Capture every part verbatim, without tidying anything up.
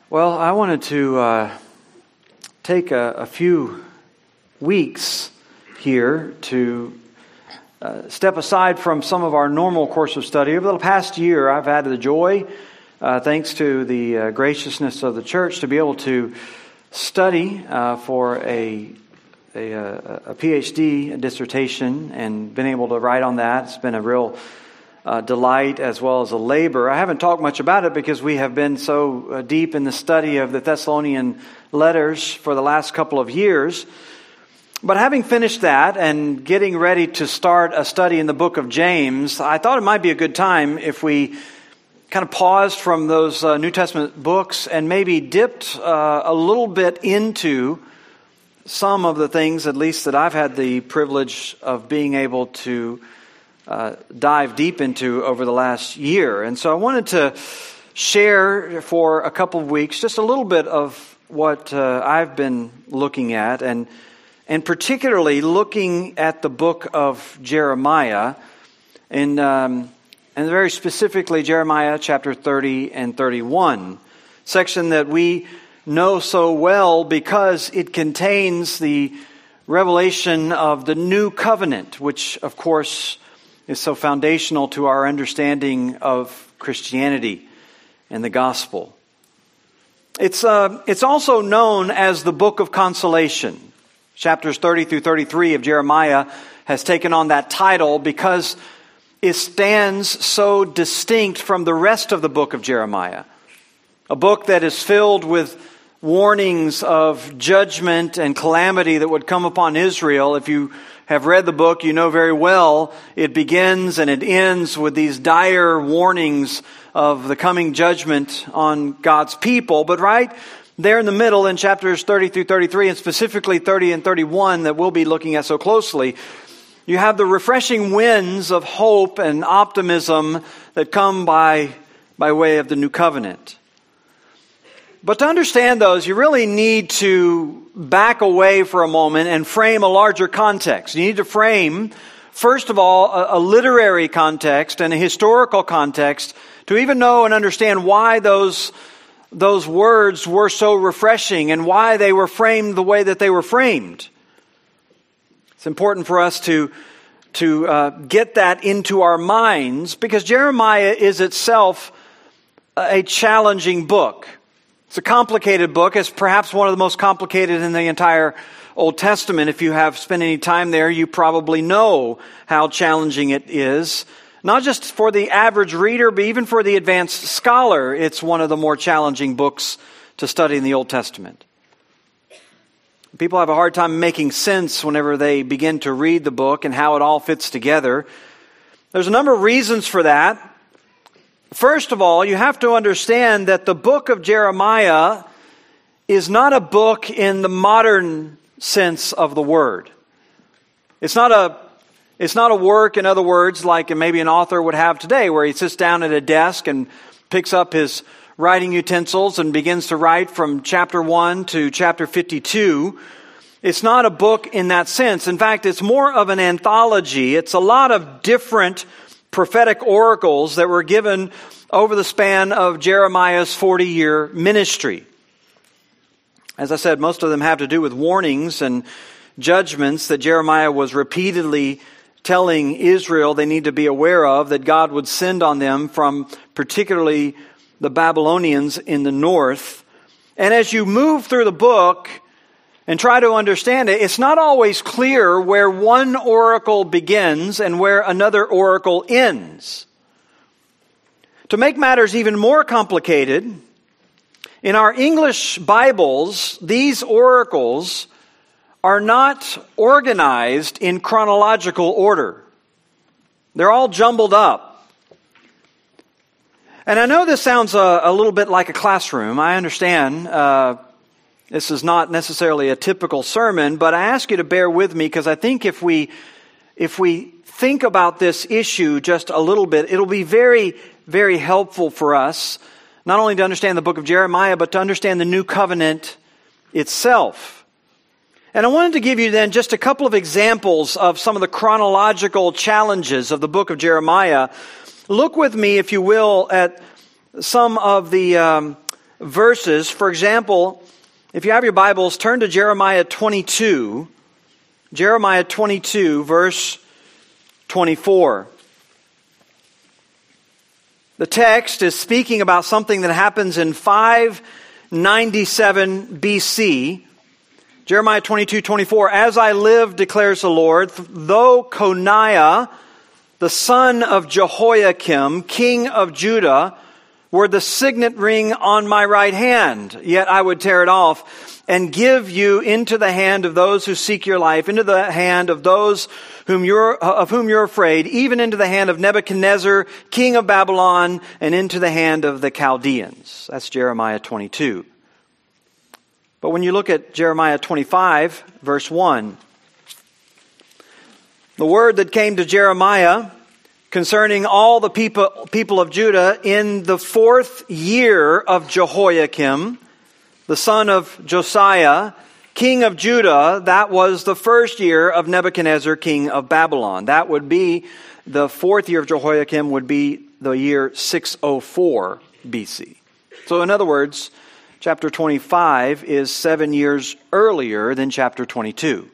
Well, I wanted to uh, take a, a few weeks here to uh, step aside from some of our normal course of study. Over the past year, I've had the joy, uh, thanks to the uh, graciousness of the church, to be able to study uh, for a, a, a PhD dissertation and been able to write on that. It's been a real Uh, delight as well as a labor. I haven't talked much about it because we have been so uh, deep in the study of the Thessalonian letters for the last couple of years. But having finished that and getting ready to start a study in the book of James, I thought it might be a good time if we kind of paused from those uh, New Testament books and maybe dipped uh, a little bit into some of the things, at least that I've had the privilege of being able to Uh, dive deep into over the last year. And so I wanted to share for a couple of weeks just a little bit of what uh, I've been looking at, and and particularly looking at the book of Jeremiah, and um, and very specifically Jeremiah chapter thirty and thirty-one, section that we know so well because it contains the revelation of the new covenant, which of course is so foundational to our understanding of Christianity and the gospel. It's uh, it's also known as the book of consolation. Chapters thirty through thirty-three of Jeremiah has taken on that title because it stands so distinct from the rest of the book of Jeremiah. A book that is filled with warnings of judgment and calamity that would come upon Israel. If you have read the book, you know very well it begins and it ends with these dire warnings of the coming judgment on God's people. But right there in the middle, in chapters thirty through thirty-three, and specifically thirty and thirty-one that we'll be looking at so closely, you have the refreshing winds of hope and optimism that come by, by way of the new covenant. But to understand those, you really need to back away for a moment and frame a larger context. You need to frame, first of all, a, a literary context and a historical context to even know and understand why those, those words were so refreshing and why they were framed the way that they were framed. It's important for us to, to uh, get that into our minds because Jeremiah is itself a challenging book. It's a complicated book. It's perhaps one of the most complicated in the entire Old Testament. If you have spent any time there, you probably know how challenging it is. Not just for the average reader, but even for the advanced scholar, it's one of the more challenging books to study in the Old Testament. People have a hard time making sense whenever they begin to read the book and how it all fits together. There's a number of reasons for that. First of all, you have to understand that the book of Jeremiah is not a book in the modern sense of the word. It's not a, it's not a work, in other words, like maybe an author would have today, where he sits down at a desk and picks up his writing utensils and begins to write from chapter one to chapter fifty-two. It's not a book in that sense. In fact, it's more of an anthology. It's a lot of different prophetic oracles that were given over the span of Jeremiah's forty-year ministry. As I said, most of them have to do with warnings and judgments that Jeremiah was repeatedly telling Israel they need to be aware of, that God would send on them from particularly the Babylonians in the north. And as you move through the book and try to understand it, it's not always clear where one oracle begins and where another oracle ends. To make matters even more complicated, in our English Bibles, these oracles are not organized in chronological order. They're all jumbled up. And I know this sounds a, a little bit like a classroom. I understand uh, This is not necessarily a typical sermon, but I ask you to bear with me because I think if we if we think about this issue just a little bit, it'll be very, very helpful for us, not only to understand the book of Jeremiah, but to understand the new covenant itself. And I wanted to give you then just a couple of examples of some of the chronological challenges of the book of Jeremiah. Look with me, if you will, at some of the um, verses. For example, if you have your Bibles, turn to Jeremiah twenty-two. Jeremiah twenty-two, verse twenty-four. The text is speaking about something that happens in five ninety-seven B C. Jeremiah twenty-two, twenty-four. As I live, declares the Lord, though Coniah, the son of Jehoiakim, king of Judah, were the signet ring on my right hand, yet I would tear it off and give you into the hand of those who seek your life, into the hand of those whom you're, of whom you're afraid, even into the hand of Nebuchadnezzar, king of Babylon, and into the hand of the Chaldeans. That's Jeremiah twenty-two. But when you look at Jeremiah twenty-five, verse one, the word that came to Jeremiah concerning all the people, people of Judah in the fourth year of Jehoiakim, the son of Josiah, king of Judah, that was the first year of Nebuchadnezzar, king of Babylon. That would be, the fourth year of Jehoiakim would be the year six oh four B C. So in other words, chapter twenty-five is seven years earlier than chapter twenty-two.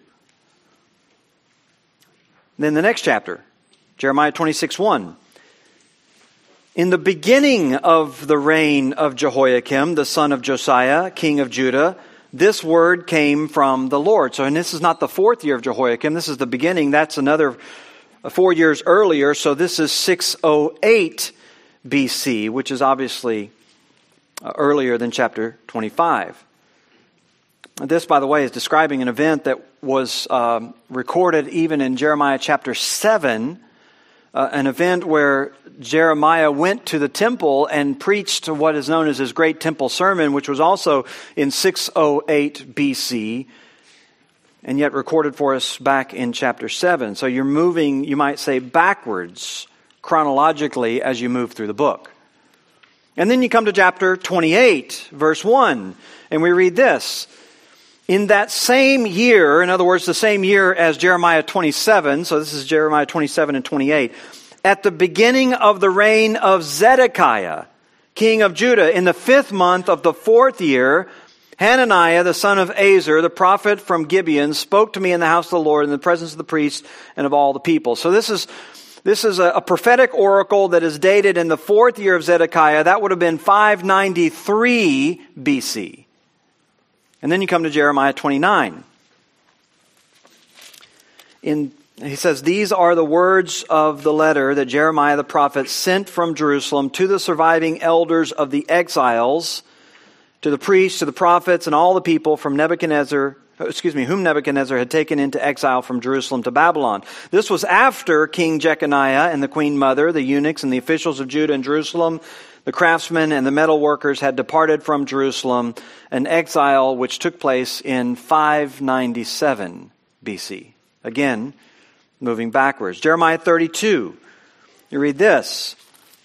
Then the next chapter, Jeremiah twenty-six, one. In the beginning of the reign of Jehoiakim, the son of Josiah, king of Judah, this word came from the Lord. So, and this is not the fourth year of Jehoiakim. This is the beginning. That's another four years earlier. So this is six oh eight B C, which is obviously earlier than chapter twenty-five. This, by the way, is describing an event that was um, recorded even in Jeremiah chapter seven, uh, an event where Jeremiah went to the temple and preached what is known as his Great Temple Sermon, which was also in six oh eight B C, and yet recorded for us back in chapter seven. So you're moving, you might say, backwards chronologically as you move through the book. And then you come to chapter twenty-eight, verse one, and we read this. In that same year, in other words, the same year as Jeremiah twenty-seven, so this is Jeremiah twenty-seven and twenty-eight, at the beginning of the reign of Zedekiah, king of Judah, in the fifth month of the fourth year, Hananiah, the son of Azur, the prophet from Gibeon, spoke to me in the house of the Lord in the presence of the priests and of all the people. So this is this is a, a prophetic oracle that is dated in the fourth year of Zedekiah. That would have been five ninety-three B C. And then you come to Jeremiah twenty-nine. In, he says, these are the words of the letter that Jeremiah the prophet sent from Jerusalem to the surviving elders of the exiles, to the priests, to the prophets, and all the people from Nebuchadnezzar, excuse me, whom Nebuchadnezzar had taken into exile from Jerusalem to Babylon. This was after King Jeconiah and the queen mother, the eunuchs and the officials of Judah and Jerusalem, the craftsmen and the metal workers had departed from Jerusalem, an exile which took place in five ninety-seven B C. Again, moving backwards. Jeremiah thirty-two. You read this.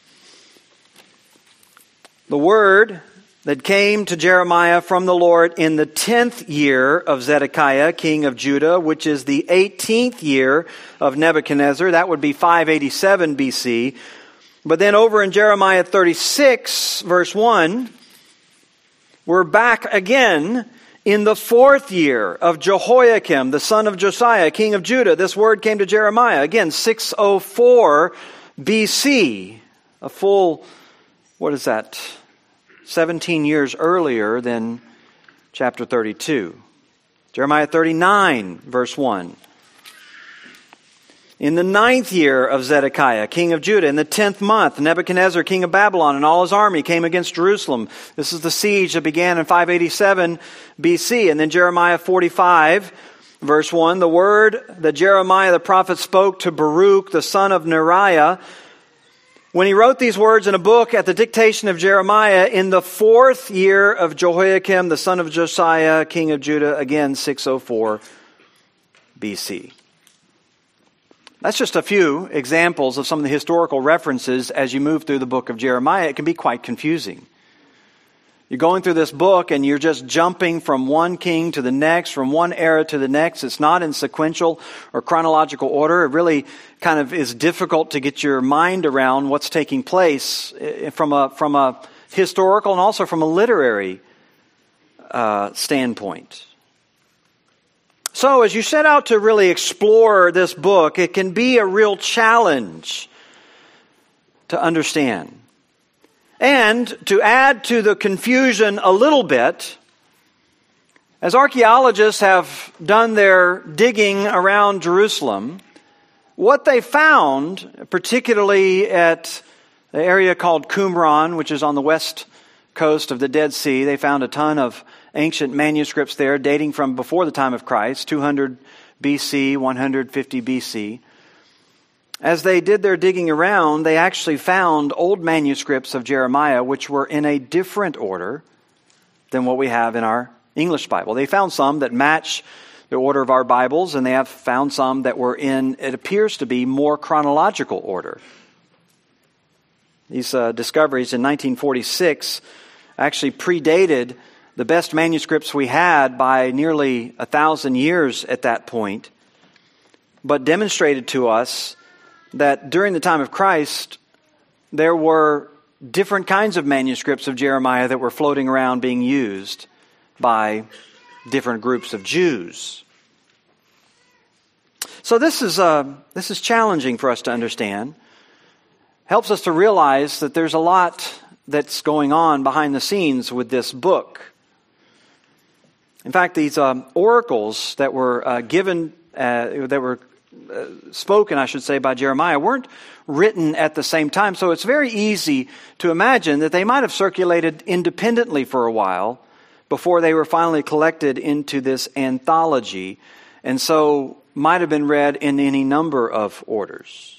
The word that came to Jeremiah from the Lord in the tenth year of Zedekiah, king of Judah, which is the eighteenth year of Nebuchadnezzar. That would be five eighty-seven B C. But then over in Jeremiah thirty-six, verse one, we're back again in the fourth year of Jehoiakim, the son of Josiah, king of Judah. This word came to Jeremiah, again, six oh four B C. A full, what is that, seventeen years earlier than chapter thirty-two. Jeremiah thirty-nine, verse one. In the ninth year of Zedekiah, king of Judah, in the tenth month, Nebuchadnezzar, king of Babylon, and all his army came against Jerusalem. This is the siege that began in five eighty-seven B C. And then Jeremiah forty-five, verse one, the word that Jeremiah the prophet spoke to Baruch, the son of Neriah, when he wrote these words in a book at the dictation of Jeremiah in the fourth year of Jehoiakim, the son of Josiah, king of Judah, again, six oh four B C. That's just a few examples of some of the historical references as you move through the book of Jeremiah. It can be quite confusing. You're going through this book and you're just jumping from one king to the next, from one era to the next. It's not in sequential or chronological order. It really kind of is difficult to get your mind around what's taking place from a, from a historical and also from a literary uh, standpoint. So as you set out to really explore this book, it can be a real challenge to understand. And to add to the confusion a little bit, as archaeologists have done their digging around Jerusalem, what they found, particularly at the area called Qumran, which is on the west coast of the Dead Sea, they found a ton of ancient manuscripts there dating from before the time of Christ, two hundred B C, one hundred fifty B C. As they did their digging around, they actually found old manuscripts of Jeremiah which were in a different order than what we have in our English Bible. They found some that match the order of our Bibles, and they have found some that were in, it appears to be, more chronological order. These uh, discoveries in nineteen forty-six actually predated the best manuscripts we had by nearly a thousand years at that point, but demonstrated to us that during the time of Christ, there were different kinds of manuscripts of Jeremiah that were floating around being used by different groups of Jews. So this is uh, this is challenging for us to understand. Helps us to realize that there's a lot that's going on behind the scenes with this book. In fact, these um, oracles that were uh, given, uh, that were uh, spoken, I should say, by Jeremiah weren't written at the same time. So it's very easy to imagine that they might have circulated independently for a while before they were finally collected into this anthology, and so might have been read in any number of orders.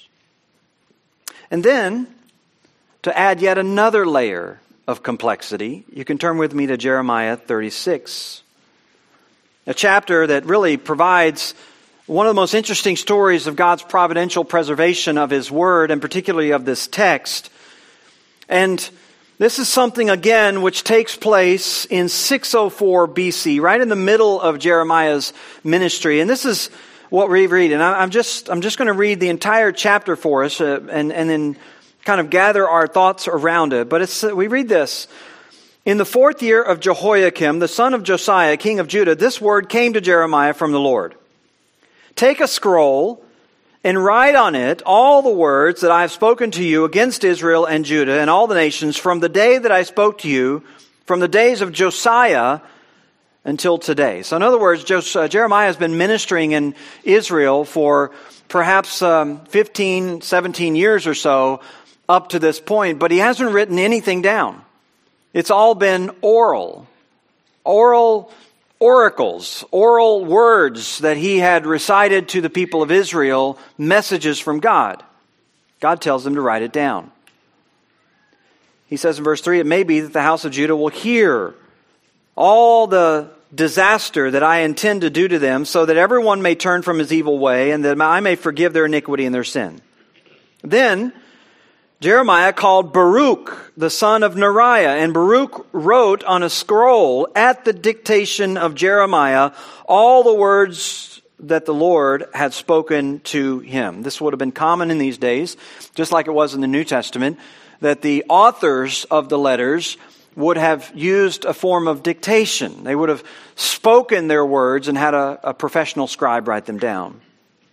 And then, to add yet another layer of complexity, you can turn with me to Jeremiah thirty-six. A chapter that really provides one of the most interesting stories of God's providential preservation of His Word, and particularly of this text. And this is something, again, which takes place in six oh four B C, right in the middle of Jeremiah's ministry. And this is what we read. And I'm just I'm just going to read the entire chapter for us uh, and, and then kind of gather our thoughts around it. But it's, we read this. In the fourth year of Jehoiakim, the son of Josiah, king of Judah, this word came to Jeremiah from the Lord. Take a scroll and write on it all the words that I have spoken to you against Israel and Judah and all the nations from the day that I spoke to you, from the days of Josiah until today. So in other words, Jeremiah has been ministering in Israel for perhaps um, fifteen, seventeen years or so up to this point, but he hasn't written anything down. It's all been oral, oral oracles, oral words that he had recited to the people of Israel, messages from God. God tells them to write it down. He says in verse three, it may be that the house of Judah will hear all the disaster that I intend to do to them, so that everyone may turn from his evil way, and that I may forgive their iniquity and their sin. Then Jeremiah called Baruch, the son of Neriah, and Baruch wrote on a scroll at the dictation of Jeremiah all the words that the Lord had spoken to him. This would have been common in these days, just like it was in the New Testament, that the authors of the letters would have used a form of dictation. They would have spoken their words and had a, a professional scribe write them down.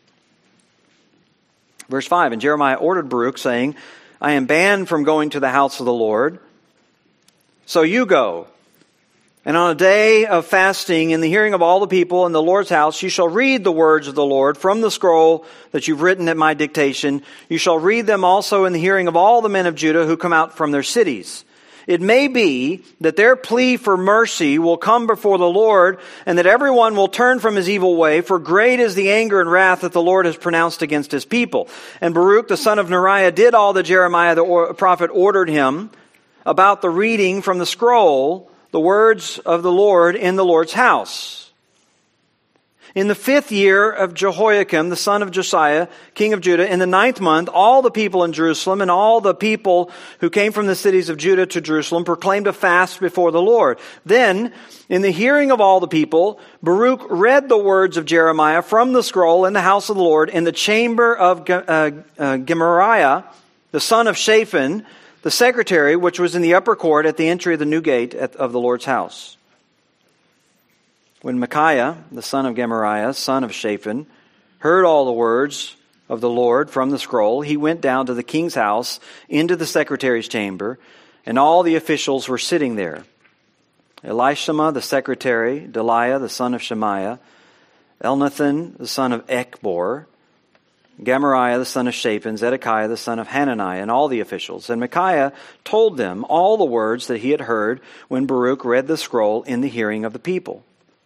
Verse five, and Jeremiah ordered Baruch, saying, I am banned from going to the house of the Lord. So you go. And on a day of fasting, in the hearing of all the people in the Lord's house, you shall read the words of the Lord from the scroll that you've written at my dictation. You shall read them also in the hearing of all the men of Judah who come out from their cities. It may be that their plea for mercy will come before the Lord, and that everyone will turn from his evil way, for great is the anger and wrath that the Lord has pronounced against his people. And Baruch, the son of Neriah, did all that Jeremiah the prophet ordered him about the reading from the scroll, the words of the Lord in the Lord's house. In the fifth year of Jehoiakim, the son of Josiah, king of Judah, in the ninth month, all the people in Jerusalem and all the people who came from the cities of Judah to Jerusalem proclaimed a fast before the Lord. Then, in the hearing of all the people, Baruch read the words of Jeremiah from the scroll in the house of the Lord in the chamber of uh, uh, Gemariah, the son of Shaphan, the the secretary, which was in the upper court at the entry of the new gate of the Lord's house. When Micaiah, the son of Gemariah, son of Shaphan, heard all the words of the Lord from the scroll, he went down to the king's house into the secretary's chamber, and all the officials were sitting there. Elishama, the secretary, Delaiah, the son of Shemaiah, Elnathan, the son of Ekbor, Gemariah, the son of Shaphan, Zedekiah, the son of Hananiah, and all the officials. And Micaiah told them all the words that he had heard when Baruch read the scroll in the hearing of the people.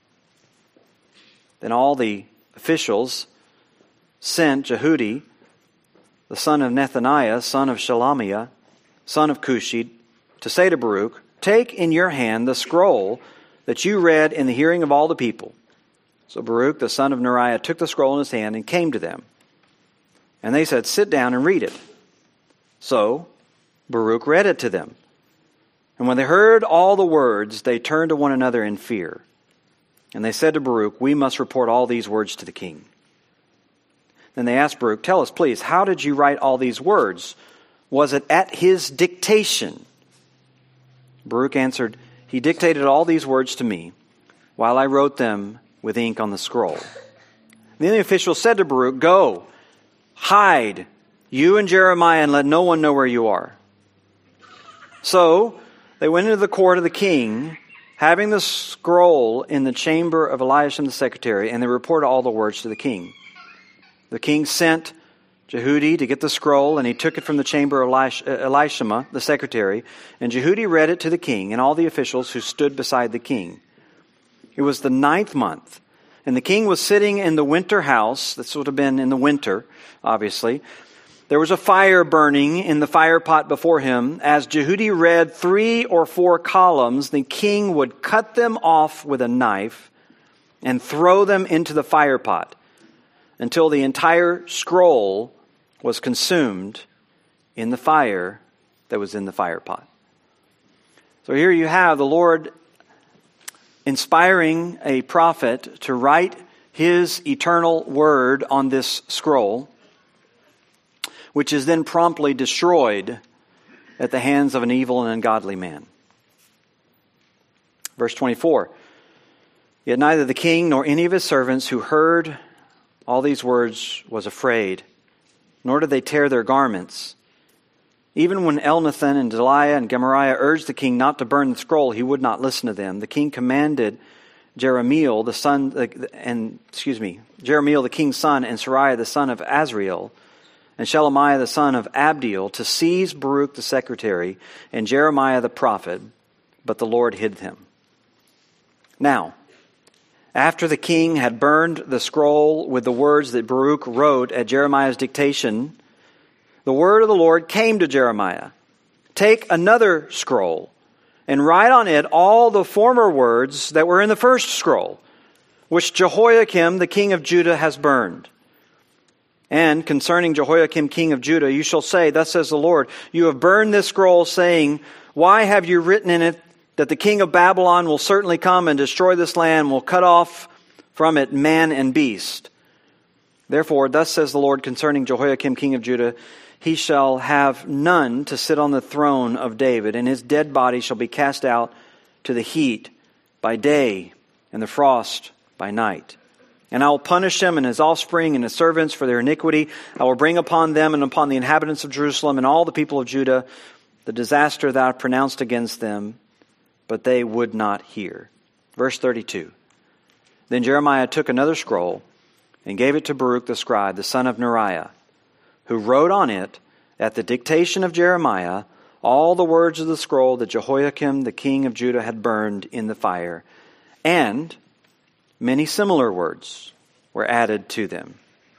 Then all the officials sent Jehudi, the son of Nethaniah, son of Shelemiah, son of Cushi, to say to Baruch, "Take in your hand the scroll that you read in the hearing of all the people." So Baruch, the son of Neriah, took the scroll in his hand and came to them. And they said, "Sit down and read it." So Baruch read it to them. And when they heard all the words, they turned to one another in fear. And they said to Baruch, "We must report all these words to the king." Then they asked Baruch, "Tell us, please, how did you write all these words? Was it at his dictation?" Baruch answered, "He dictated all these words to me, while I wrote them with ink on the scroll." Then the official said to Baruch, "Go, hide, you and Jeremiah, and let no one know where you are." So they went into the court of the king, having the scroll in the chamber of Eliashib the secretary, and they reported all the words to the king. The king sent Jehudi to get the scroll, and he took it from the chamber of Elish- Elishama, the secretary, and Jehudi read it to the king and all the officials who stood beside the king. It was the ninth month, and the king was sitting in the winter house. This would have been in the winter, obviously. There was a fire burning in the fire pot before him. As Jehudi read three or four columns, the king would cut them off with a knife and throw them into the fire pot until the entire scroll was consumed in the fire that was in the fire pot. So here you have the Lord inspiring a prophet to write his eternal word on this scroll, which is then promptly destroyed at the hands of an evil and ungodly man. Verse twenty-four, "Yet neither the king nor any of his servants who heard all these words was afraid, nor did they tear their garments. Even when Elnathan and Delaiah and Gemariah urged the king not to burn the scroll, he would not listen to them. The king commanded Jeremiel, the son, and excuse me, Jeremiel, the king's son, and Sariah, the son of Azriel, and Shelemiah, the son of Abdiel, to seize Baruch the secretary and Jeremiah the prophet, but the Lord hid him. Now, after the king had burned the scroll with the words that Baruch wrote at Jeremiah's dictation, the word of the Lord came to Jeremiah. Take another scroll and write on it all the former words that were in the first scroll, which Jehoiakim, the king of Judah, has burned. And concerning Jehoiakim, king of Judah, you shall say, Thus says the Lord, you have burned this scroll, saying, Why have you written in it that the king of Babylon will certainly come and destroy this land, will cut off from it man and beast? Therefore, thus says the Lord concerning Jehoiakim, king of Judah, he shall have none to sit on the throne of David, and his dead body shall be cast out to the heat by day and the frost by night. And I will punish him and his offspring and his servants for their iniquity. I will bring upon them and upon the inhabitants of Jerusalem and all the people of Judah the disaster that I pronounced against them, but they would not hear. Verse thirty-two. Then Jeremiah took another scroll and gave it to Baruch the scribe, the son of Neriah, who wrote on it, at the dictation of Jeremiah, all the words of the scroll that Jehoiakim, the king of Judah, had burned in the fire, and many similar words were added to them.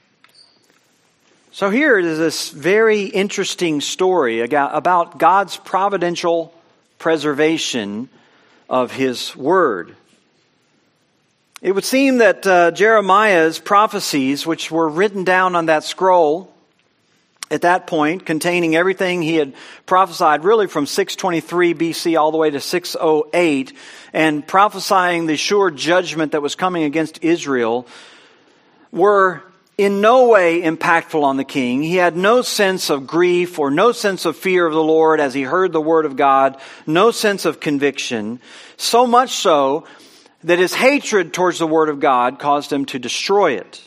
So here is this very interesting story about God's providential preservation of His Word. It would seem that uh, Jeremiah's prophecies, which were written down on that scroll at that point, containing everything he had prophesied really from six twenty-three B C all the way to six oh eight, and prophesying the sure judgment that was coming against Israel, were in no way impactful on the king. He had no sense of grief or no sense of fear of the Lord as he heard the word of God, no sense of conviction, so much so that his hatred towards the word of God caused him to destroy it.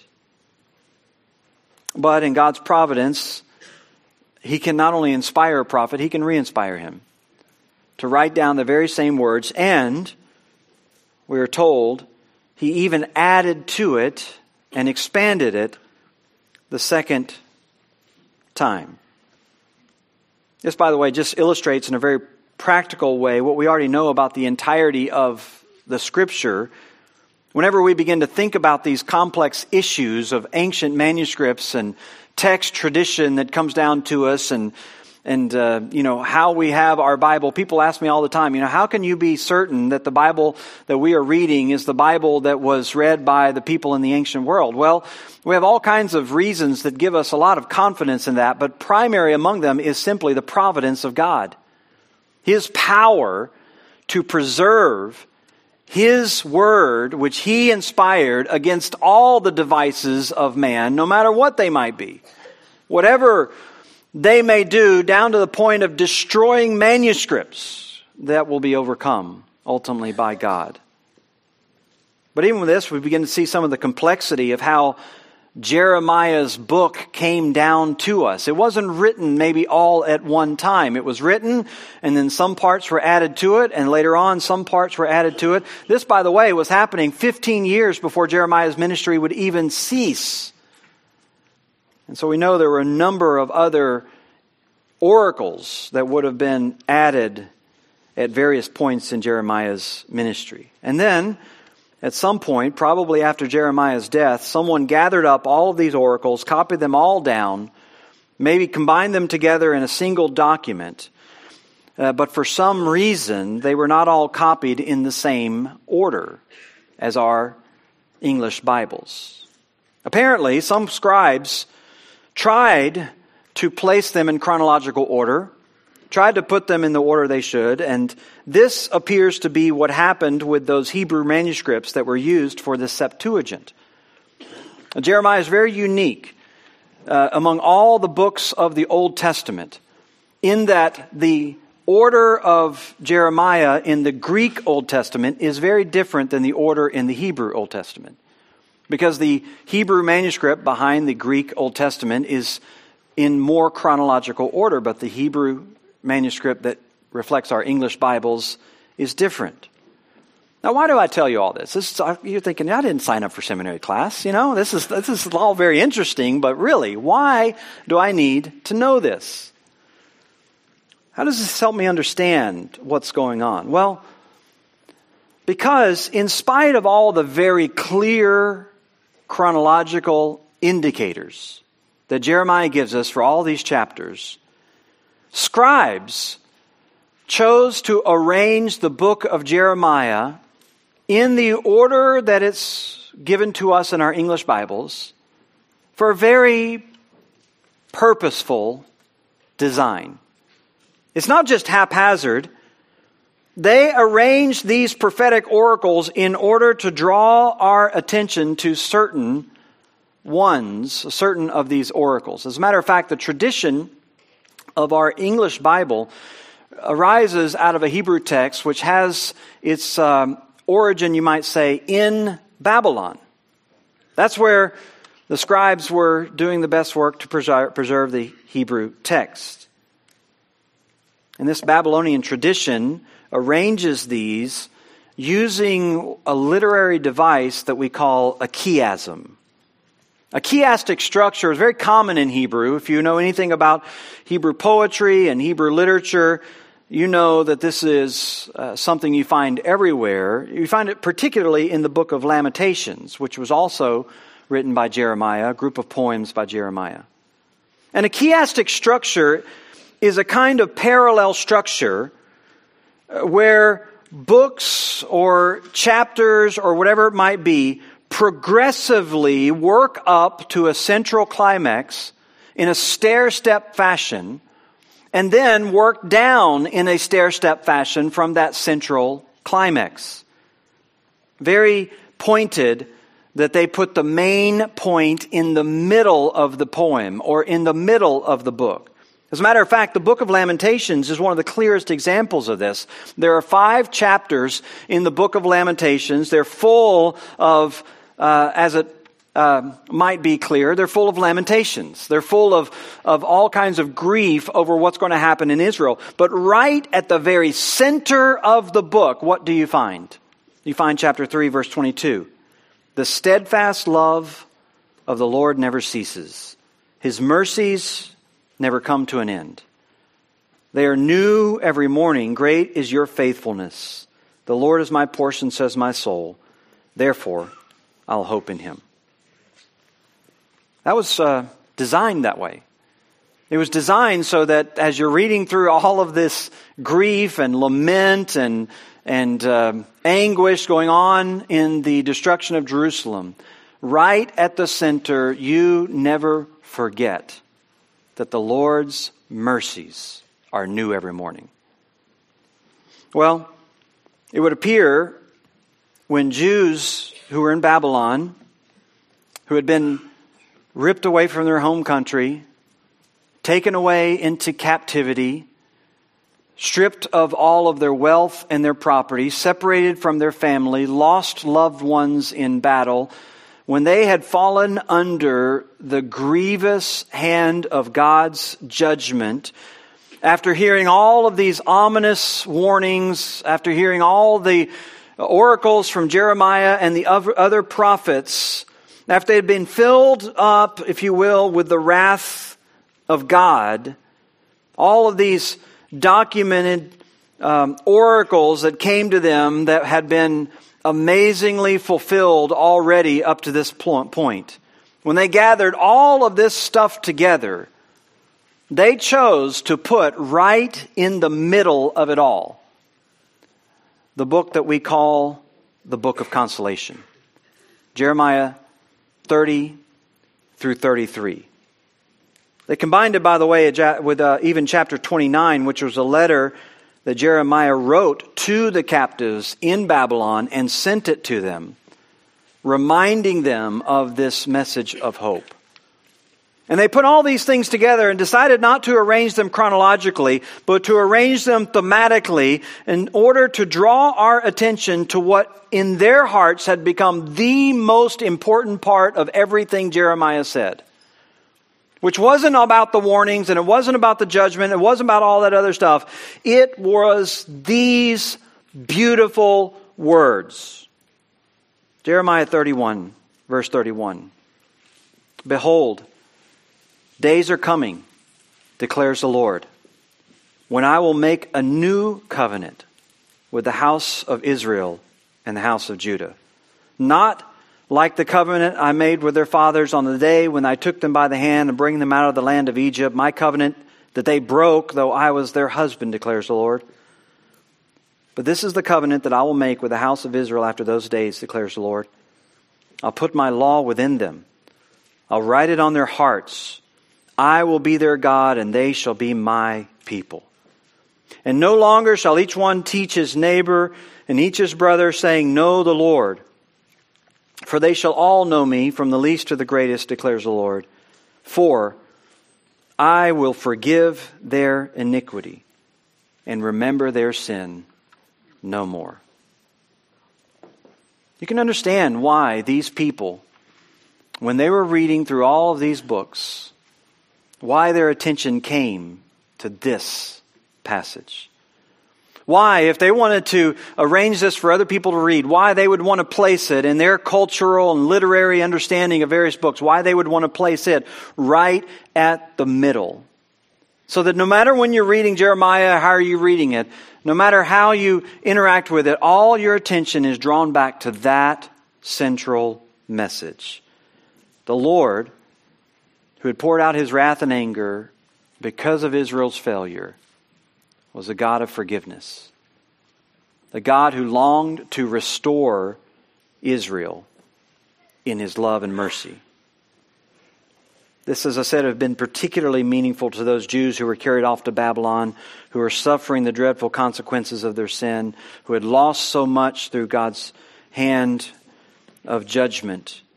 But in God's providence, he can not only inspire a prophet, he can re-inspire him to write down the very same words, and we are told he even added to it and expanded it the second time. This, by the way, just illustrates in a very practical way what we already know about the entirety of the Scripture. Whenever we begin to think about these complex issues of ancient manuscripts and text tradition that comes down to us, and and uh, you know how we have our Bible, people ask me all the time, you know, how can you be certain that the Bible that we are reading is the Bible that was read by the people in the ancient world? Well, we have all kinds of reasons that give us a lot of confidence in that, but primary among them is simply the providence of God. His power to preserve His word, which He inspired, against all the devices of man, no matter what they might be. Whatever they may do, down to the point of destroying manuscripts, that will be overcome ultimately by God. But even with this, we begin to see some of the complexity of how Jeremiah's book came down to us. It wasn't written maybe all at one time. It was written, and then some parts were added to it, and later on some parts were added to it. This, by the way, was happening fifteen years before Jeremiah's ministry would even cease. And so we know there were a number of other oracles that would have been added at various points in Jeremiah's ministry. And then, at some point, probably after Jeremiah's death, someone gathered up all of these oracles, copied them all down, maybe combined them together in a single document. Uh, but for some reason, they were not all copied in the same order as our English Bibles. Apparently, some scribes tried to place them in chronological order, tried to put them in the order they should, and this appears to be what happened with those Hebrew manuscripts that were used for the Septuagint. Jeremiah is very unique uh, among all the books of the Old Testament in that the order of Jeremiah in the Greek Old Testament is very different than the order in the Hebrew Old Testament. Because the Hebrew manuscript behind the Greek Old Testament is in more chronological order, but the Hebrew manuscript that reflects our English Bibles is different. Now, why do I tell you all this? This is, you're thinking, I didn't sign up for seminary class. You know, this is this is all very interesting, but really, why do I need to know this? How does this help me understand what's going on? Well, because in spite of all the very clear chronological indicators that Jeremiah gives us for all these chapters, scribes chose to arrange the book of Jeremiah in the order that it's given to us in our English Bibles for a very purposeful design. It's not just haphazard. They arranged these prophetic oracles in order to draw our attention to certain ones, certain of these oracles. As a matter of fact, the tradition of our English Bible arises out of a Hebrew text which has its um, origin, you might say, in Babylon. That's where the scribes were doing the best work to preserve, preserve the Hebrew text. And this Babylonian tradition arranges these using a literary device that we call a chiasm. A chiastic structure is very common in Hebrew. If you know anything about Hebrew poetry and Hebrew literature, you know that this is uh, something you find everywhere. You find it particularly in the book of Lamentations, which was also written by Jeremiah, a group of poems by Jeremiah. And a chiastic structure is a kind of parallel structure where books or chapters or whatever it might be progressively work up to a central climax in a stair-step fashion and then work down in a stair-step fashion from that central climax. Very pointed, that they put the main point in the middle of the poem or in the middle of the book. As a matter of fact, the book of Lamentations is one of the clearest examples of this. There are five chapters in the book of Lamentations. They're full of, uh, as it uh, might be clear, they're full of lamentations. They're full of, of all kinds of grief over what's going to happen in Israel. But right at the very center of the book, what do you find? You find chapter three, verse twenty-two. The steadfast love of the Lord never ceases. His mercies never come to an end. They are new every morning. Great is your faithfulness. The Lord is my portion, says my soul. Therefore, I'll hope in Him. That was uh, designed that way. It was designed so that as you're reading through all of this grief and lament and and uh, anguish going on in the destruction of Jerusalem, right at the center, you never forget that the Lord's mercies are new every morning. Well, it would appear when Jews who were in Babylon, who had been ripped away from their home country, taken away into captivity, stripped of all of their wealth and their property, separated from their family, lost loved ones in battle, when they had fallen under the grievous hand of God's judgment, after hearing all of these ominous warnings, after hearing all the oracles from Jeremiah and the other prophets, after they had been filled up, if you will, with the wrath of God, all of these documented um, oracles that came to them that had been amazingly fulfilled already up to this point. When they gathered all of this stuff together, they chose to put right in the middle of it all the book that we call the Book of Consolation. Jeremiah thirty through thirty-three. They combined it, by the way, with uh, even chapter twenty-nine, which was a letter that Jeremiah wrote to the captives in Babylon and sent it to them, reminding them of this message of hope. And they put all these things together and decided not to arrange them chronologically, but to arrange them thematically in order to draw our attention to what in their hearts had become the most important part of everything Jeremiah said. Which wasn't about the warnings and it wasn't about the judgment. It wasn't about all that other stuff. It was these beautiful words. Jeremiah thirty-one, verse thirty-one. Behold, days are coming, declares the Lord, when I will make a new covenant with the house of Israel and the house of Judah. Not like the covenant I made with their fathers on the day when I took them by the hand and bring them out of the land of Egypt, my covenant that they broke, though I was their husband, declares the Lord. But this is the covenant that I will make with the house of Israel after those days, declares the Lord. I'll put my law within them. I'll write it on their hearts. I will be their God, and they shall be my people. And no longer shall each one teach his neighbor and each his brother, saying, Know the Lord. For they shall all know me, from the least to the greatest, declares the Lord. For I will forgive their iniquity and remember their sin no more. You can understand why these people, when they were reading through all of these books, why their attention came to this passage. Why, if they wanted to arrange this for other people to read, why they would want to place it in their cultural and literary understanding of various books, why they would want to place it right at the middle. So that no matter when you're reading Jeremiah, how are you reading it, no matter how you interact with it, all your attention is drawn back to that central message. The Lord, who had poured out His wrath and anger because of Israel's failure, was a God of forgiveness. The God who longed to restore Israel in His love and mercy. This, as I said, have been particularly meaningful to those Jews who were carried off to Babylon, who were suffering the dreadful consequences of their sin, who had lost so much through God's hand of judgment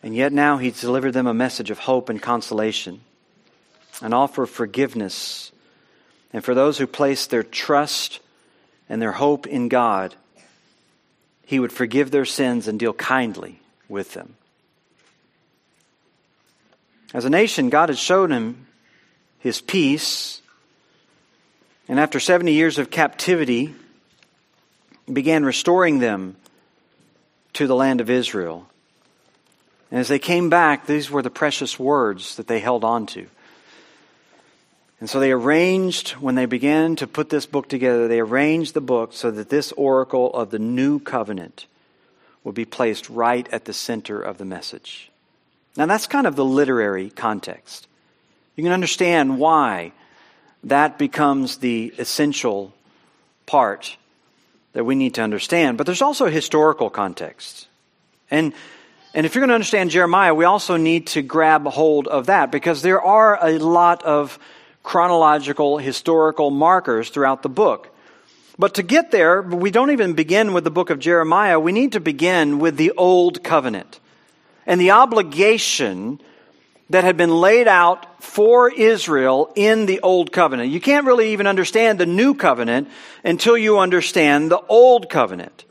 And yet now He's delivered them a message of hope and consolation, an offer of forgiveness. And for those who place their trust and their hope in God, He would forgive their sins and deal kindly with them. As a nation, God had shown them His peace. And after seventy years of captivity, He began restoring them to the land of Israel. And as they came back, these were the precious words that they held on to. And so they arranged, when they began to put this book together, they arranged the book so that this oracle of the new covenant would be placed right at the center of the message. Now that's kind of the literary context. You can understand why that becomes the essential part that we need to understand. But there's also a historical context. And And if you're going to understand Jeremiah, we also need to grab hold of that, because there are a lot of chronological, historical markers throughout the book. But to get there, we don't even begin with the book of Jeremiah. We need to begin with the Old Covenant and the obligation that had been laid out for Israel in the Old Covenant. You can't really even understand the New Covenant until you understand the Old Covenant.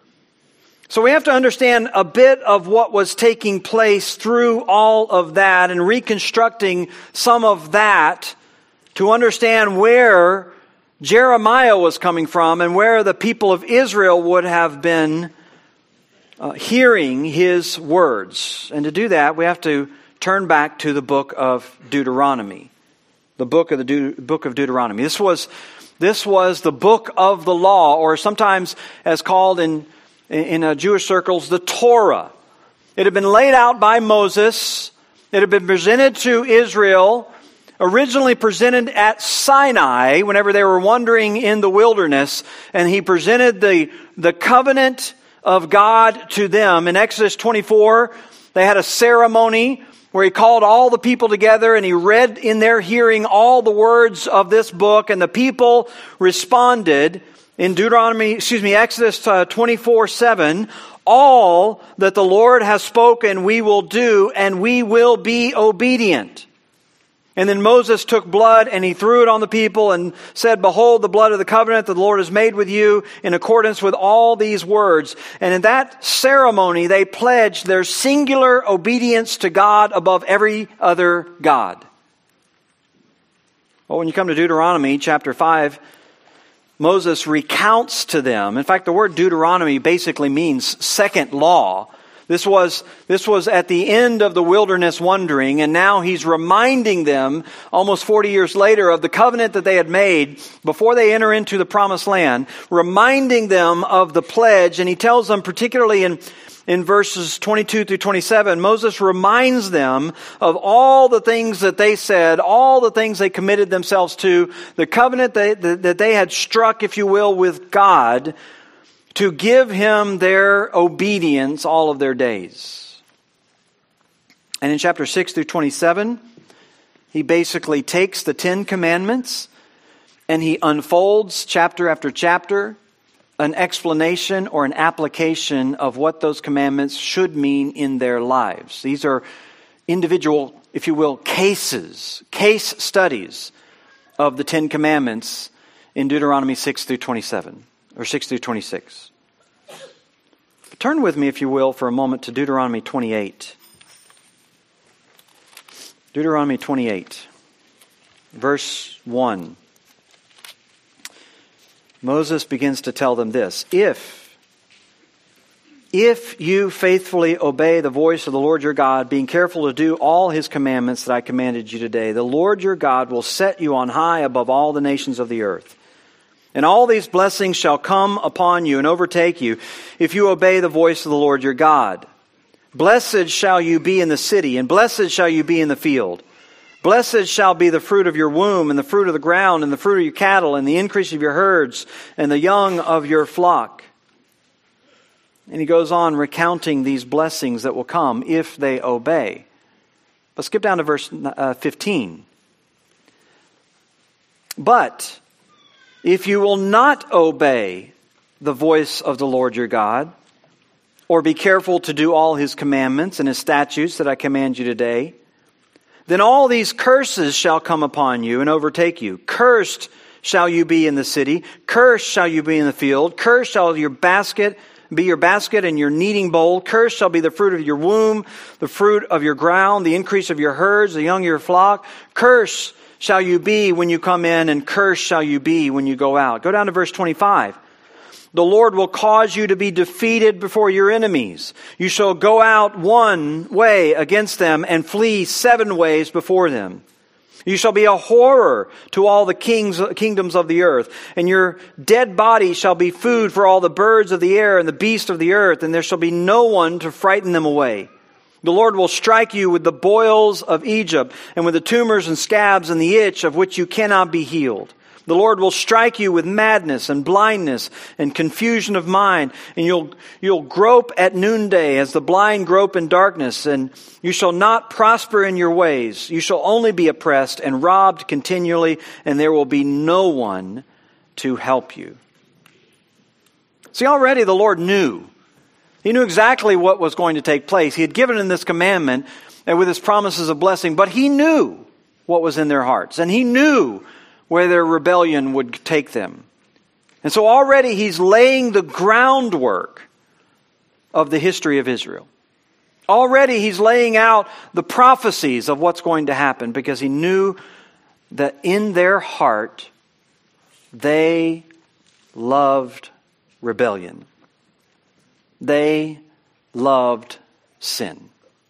So we have to understand a bit of what was taking place through all of that and reconstructing some of that to understand where Jeremiah was coming from and where the people of Israel would have been uh, hearing his words. And to do that, we have to turn back to the book of Deuteronomy. The book of the De- book of Deuteronomy. This was this was the book of the law, or sometimes as called in in uh, Jewish circles, the Torah. It had been laid out by Moses. It had been presented to Israel, originally presented at Sinai whenever they were wandering in the wilderness. And he presented the, the covenant of God to them. In Exodus twenty-four, they had a ceremony where he called all the people together and he read in their hearing all the words of this book. And the people responded in Deuteronomy, excuse me, Exodus uh, twenty-four seven, all that the Lord has spoken we will do, and we will be obedient. And then Moses took blood and he threw it on the people and said, behold, the blood of the covenant that the Lord has made with you in accordance with all these words. And in that ceremony, they pledged their singular obedience to God above every other god. Well, when you come to Deuteronomy chapter five, Moses recounts to them. In fact, the word Deuteronomy basically means second law. This was, this was at the end of the wilderness wandering, and now he's reminding them almost forty years later of the covenant that they had made before they enter into the promised land, reminding them of the pledge. And he tells them, particularly in In verses twenty-two through twenty-seven, Moses reminds them of all the things that they said, all the things they committed themselves to, the covenant they, that they had struck, if you will, with God, to give Him their obedience all of their days. And in chapter six through twenty-seven, he basically takes the Ten Commandments and he unfolds chapter after chapter an explanation or an application of what those commandments should mean in their lives. These are individual, if you will, cases, case studies of the Ten Commandments in Deuteronomy six through twenty-seven, or six through twenty-six. Turn with me, if you will, for a moment to Deuteronomy twenty-eight. Deuteronomy twenty-eight, verse one. Moses begins to tell them this: If, if you faithfully obey the voice of the Lord your God, being careful to do all His commandments that I commanded you today, the Lord your God will set you on high above all the nations of the earth. And all these blessings shall come upon you and overtake you if you obey the voice of the Lord your God. Blessed shall you be in the city, and blessed shall you be in the field. Blessed shall be the fruit of your womb, and the fruit of the ground, and the fruit of your cattle, and the increase of your herds, and the young of your flock. And he goes on recounting these blessings that will come if they obey. But skip down to verse fifteen. But if you will not obey the voice of the Lord your God, or be careful to do all his commandments and his statutes that I command you today, then all these curses shall come upon you and overtake you. Cursed shall you be in the city, cursed shall you be in the field, cursed shall your basket be your basket and your kneading bowl, cursed shall be the fruit of your womb, the fruit of your ground, the increase of your herds, the young of your flock. Cursed shall you be when you come in, and cursed shall you be when you go out. Go down to verse twenty-five. The Lord will cause you to be defeated before your enemies. You shall go out one way against them and flee seven ways before them. You shall be a horror to all the kings, kingdoms of the earth, and your dead body shall be food for all the birds of the air and the beasts of the earth, and there shall be no one to frighten them away. The Lord will strike you with the boils of Egypt, and with the tumors and scabs and the itch of which you cannot be healed. The Lord will strike you with madness and blindness and confusion of mind, and you'll you'll grope at noonday as the blind grope in darkness, and you shall not prosper in your ways. You shall only be oppressed and robbed continually, and there will be no one to help you. See, already the Lord knew. He knew exactly what was going to take place. He had given them this commandment and with his promises of blessing, but he knew what was in their hearts, and he knew where their rebellion would take them. And so already he's laying the groundwork of the history of Israel. Already he's laying out the prophecies of what's going to happen, because he knew that in their heart they loved rebellion. They loved sin.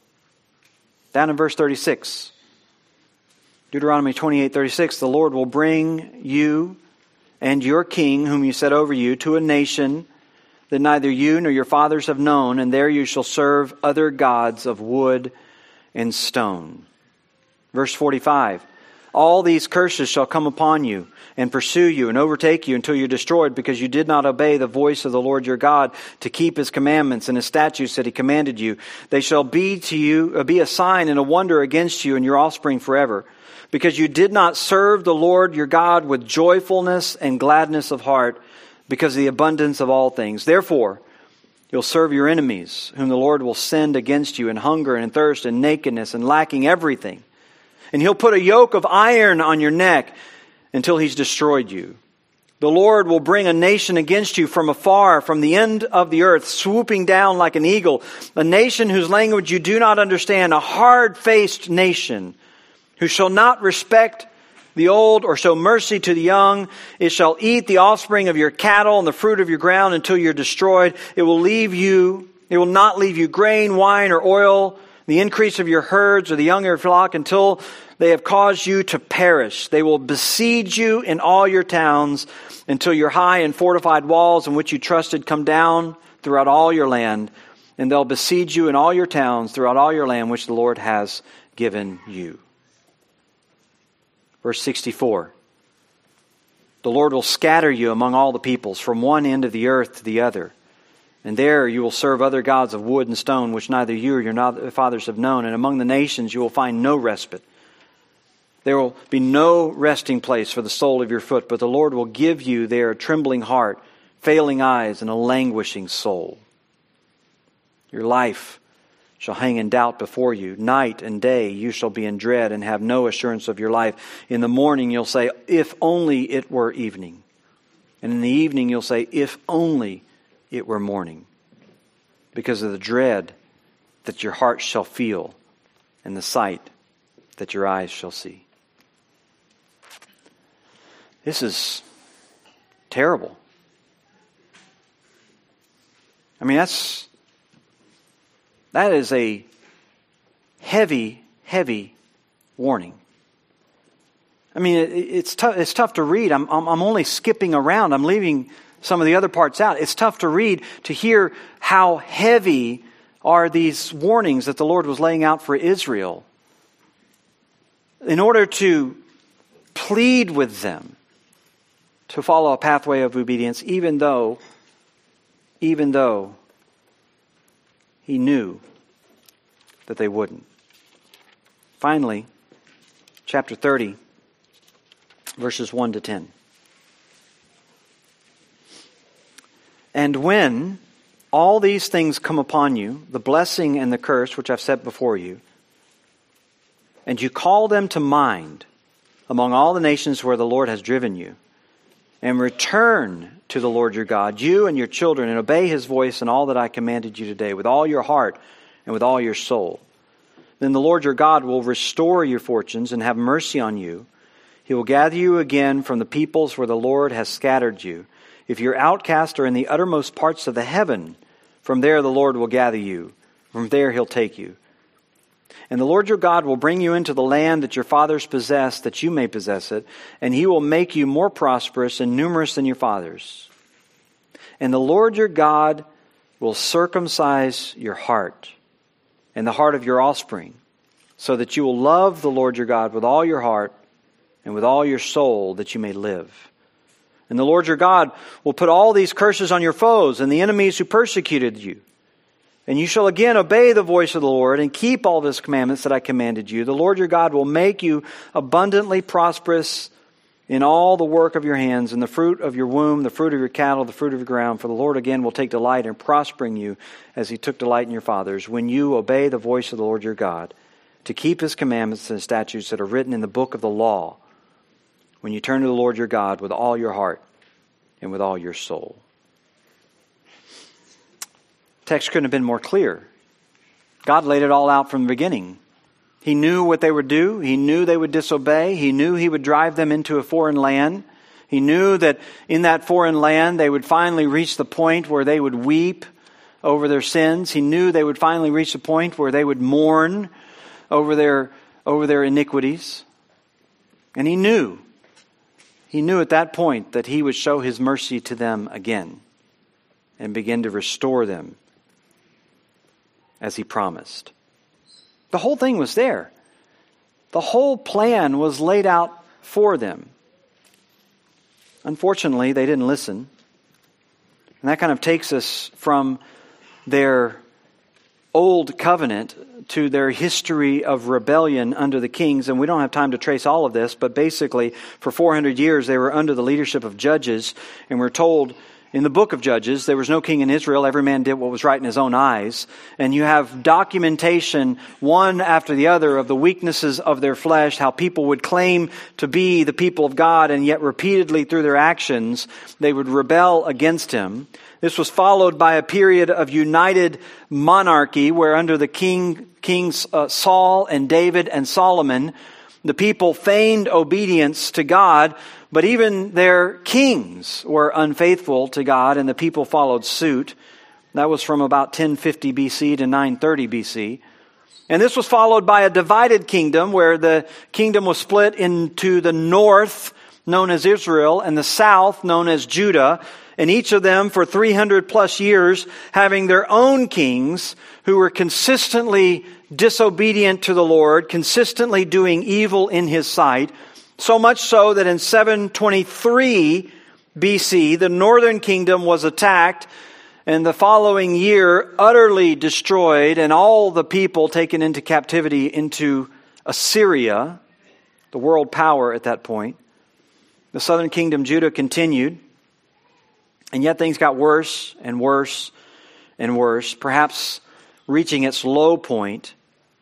Down in verse thirty-six. Deuteronomy twenty-eight thirty-six, the Lord will bring you and your king, whom you set over you, to a nation that neither you nor your fathers have known, and there you shall serve other gods of wood and stone. Verse forty-five, all these curses shall come upon you and pursue you and overtake you until you're destroyed, because you did not obey the voice of the Lord your God to keep his commandments and his statutes that he commanded you. They shall be to you, be a sign and a wonder against you and your offspring forever, because you did not serve the Lord your God with joyfulness and gladness of heart, because of the abundance of all things. Therefore, you'll serve your enemies, whom the Lord will send against you in hunger and thirst and nakedness and lacking everything. And he'll put a yoke of iron on your neck until he's destroyed you. The Lord will bring a nation against you from afar, from the end of the earth, swooping down like an eagle, a nation whose language you do not understand, a hard-faced nation, who shall not respect the old or show mercy to the young. It shall eat the offspring of your cattle and the fruit of your ground until you're destroyed. It will leave you, it will not leave you grain, wine, or oil, the increase of your herds or the young of your flock, until they have caused you to perish. They will besiege you in all your towns until your high and fortified walls in which you trusted come down throughout all your land. And they'll besiege you in all your towns throughout all your land, which the Lord has given you. Verse sixty-four, the Lord will scatter you among all the peoples, from one end of the earth to the other. And there you will serve other gods of wood and stone, which neither you or your fathers have known. And among the nations you will find no respite. There will be no resting place for the sole of your foot, but the Lord will give you there a trembling heart, failing eyes, and a languishing soul. Your life shall hang in doubt before you. Night and day you shall be in dread and have no assurance of your life. In the morning you'll say, if only it were evening. And in the evening you'll say, if only it were morning. Because of the dread that your heart shall feel and the sight that your eyes shall see. This is terrible. I mean, that's That is a heavy, heavy warning. I mean, it, it's tough. It's tough to read. I'm, I'm, I'm only skipping around. I'm leaving some of the other parts out. It's tough to read, to hear how heavy are these warnings that the Lord was laying out for Israel, in order to plead with them to follow a pathway of obedience, even though, even though he knew that they wouldn't. Finally, chapter thirty, verses one to ten. And when all these things come upon you, the blessing and the curse which I've set before you, and you call them to mind among all the nations where the Lord has driven you, and return to the Lord your God, you and your children, and obey His voice in all that I commanded you today, with all your heart and with all your soul, then the Lord your God will restore your fortunes and have mercy on you. He will gather you again from the peoples where the Lord has scattered you. If you're outcast or in the uttermost parts of the heaven, from there the Lord will gather you. From there He'll take you. And the Lord your God will bring you into the land that your fathers possessed, that you may possess it, and He will make you more prosperous and numerous than your fathers. And the Lord your God will circumcise your heart and the heart of your offspring, so that you will love the Lord your God with all your heart and with all your soul, that you may live. And the Lord your God will put all these curses on your foes and the enemies who persecuted you. And you shall again obey the voice of the Lord and keep all of His commandments that I commanded you. The Lord your God will make you abundantly prosperous in all the work of your hands, in the fruit of your womb, the fruit of your cattle, the fruit of your ground. For the Lord again will take delight in prospering you as He took delight in your fathers, when you obey the voice of the Lord your God, to keep His commandments and statutes that are written in the book of the law, when you turn to the Lord your God with all your heart and with all your soul. Text couldn't have been more clear. God laid it all out from the beginning. He knew what they would do. He knew they would disobey. He knew He would drive them into a foreign land. He knew that in that foreign land they would finally reach the point where they would weep over their sins. He knew they would finally reach the point where they would mourn over their, over their iniquities. And He knew, He knew at that point that He would show His mercy to them again and begin to restore them as He promised. The whole thing was there. The whole plan was laid out for them. Unfortunately, they didn't listen. And that kind of takes us from their old covenant to their history of rebellion under the kings. And we don't have time to trace all of this, but basically for four hundred years they were under the leadership of judges. And we're told in the book of Judges, there was no king in Israel. Every man did what was right in his own eyes. And you have documentation, one after the other, of the weaknesses of their flesh, how people would claim to be the people of God, and yet repeatedly through their actions, they would rebel against Him. This was followed by a period of united monarchy, where under the king, kings uh, Saul and David and Solomon, the people feigned obedience to God, but even their kings were unfaithful to God, and the people followed suit. That was from about ten fifty B C to nine thirty B C. And this was followed by a divided kingdom, where the kingdom was split into the north, known as Israel, and the south, known as Judah. And each of them for three hundred plus years having their own kings who were consistently disobedient to the Lord, consistently doing evil in His sight. So much so that in seven twenty-three B C, the northern kingdom was attacked, and the following year utterly destroyed, and all the people taken into captivity into Assyria, the world power at that point. The southern kingdom, Judah, continued. And yet things got worse and worse and worse, perhaps reaching its low point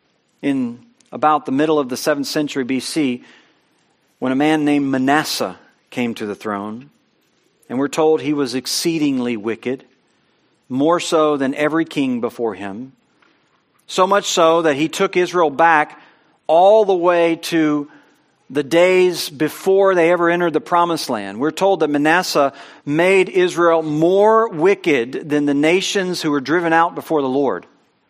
in about the middle of the seventh century B C, when a man named Manasseh came to the throne. And we're told he was exceedingly wicked, more so than every king before him. So much so that he took Israel back all the way to the days before they ever entered the promised land. We're told that Manasseh made Israel more wicked than the nations who were driven out before the Lord.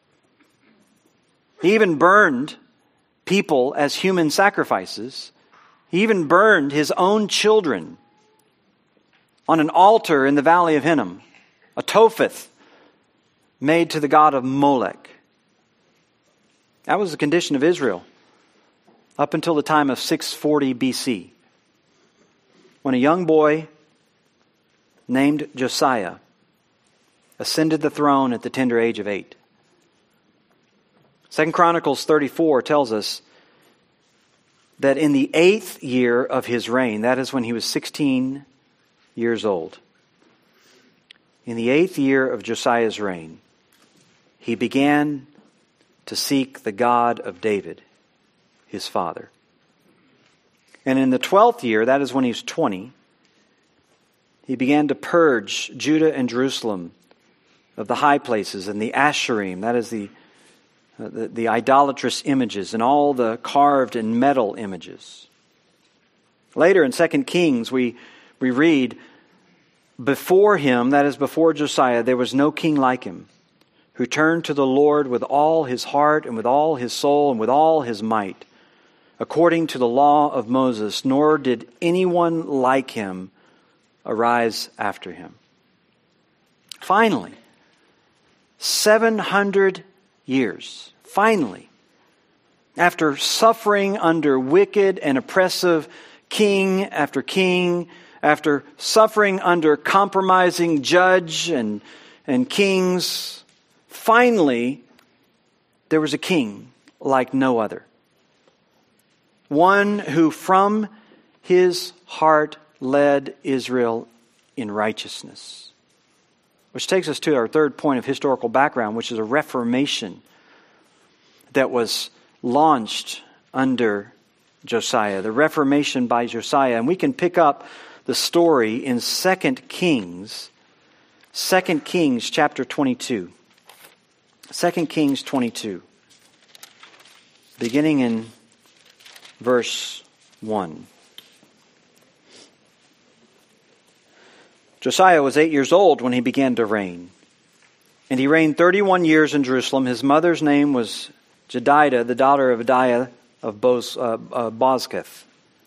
He even burned people as human sacrifices. He even burned his own children on an altar in the valley of Hinnom, a Topheth made to the god of Molech. That was the condition of Israel up until the time of six forty B C, when a young boy named Josiah ascended the throne at the tender age of eight. Second Chronicles thirty-four tells us that in the eighth year of his reign, that is when he was sixteen years old, in the eighth year of Josiah's reign, he began to seek the God of David, his father. And in the twelfth year, that is when he was twenty, he began to purge Judah and Jerusalem of the high places and the Asherim, that is the, uh, the, the idolatrous images and all the carved and metal images. Later in Second Kings, we, we read, before him, that is before Josiah, there was no king like him, who turned to the Lord with all his heart and with all his soul and with all his might, according to the law of Moses, nor did anyone like him arise after him. Finally, seven hundred years, finally, after suffering under wicked and oppressive king after king, after suffering under compromising judge and, and kings, finally, there was a king like no other. One who from his heart led Israel in righteousness. Which takes us to our third point of historical background, which is a reformation that was launched under Josiah. The reformation by Josiah. And we can pick up the story in Second Kings, Second Kings chapter twenty-two. Second Kings twenty-two. Beginning in verse one. Josiah was eight years old when he began to reign. And he reigned thirty-one years in Jerusalem. His mother's name was Jedidah, the daughter of Adiah of Boz, uh, uh, Bozkath.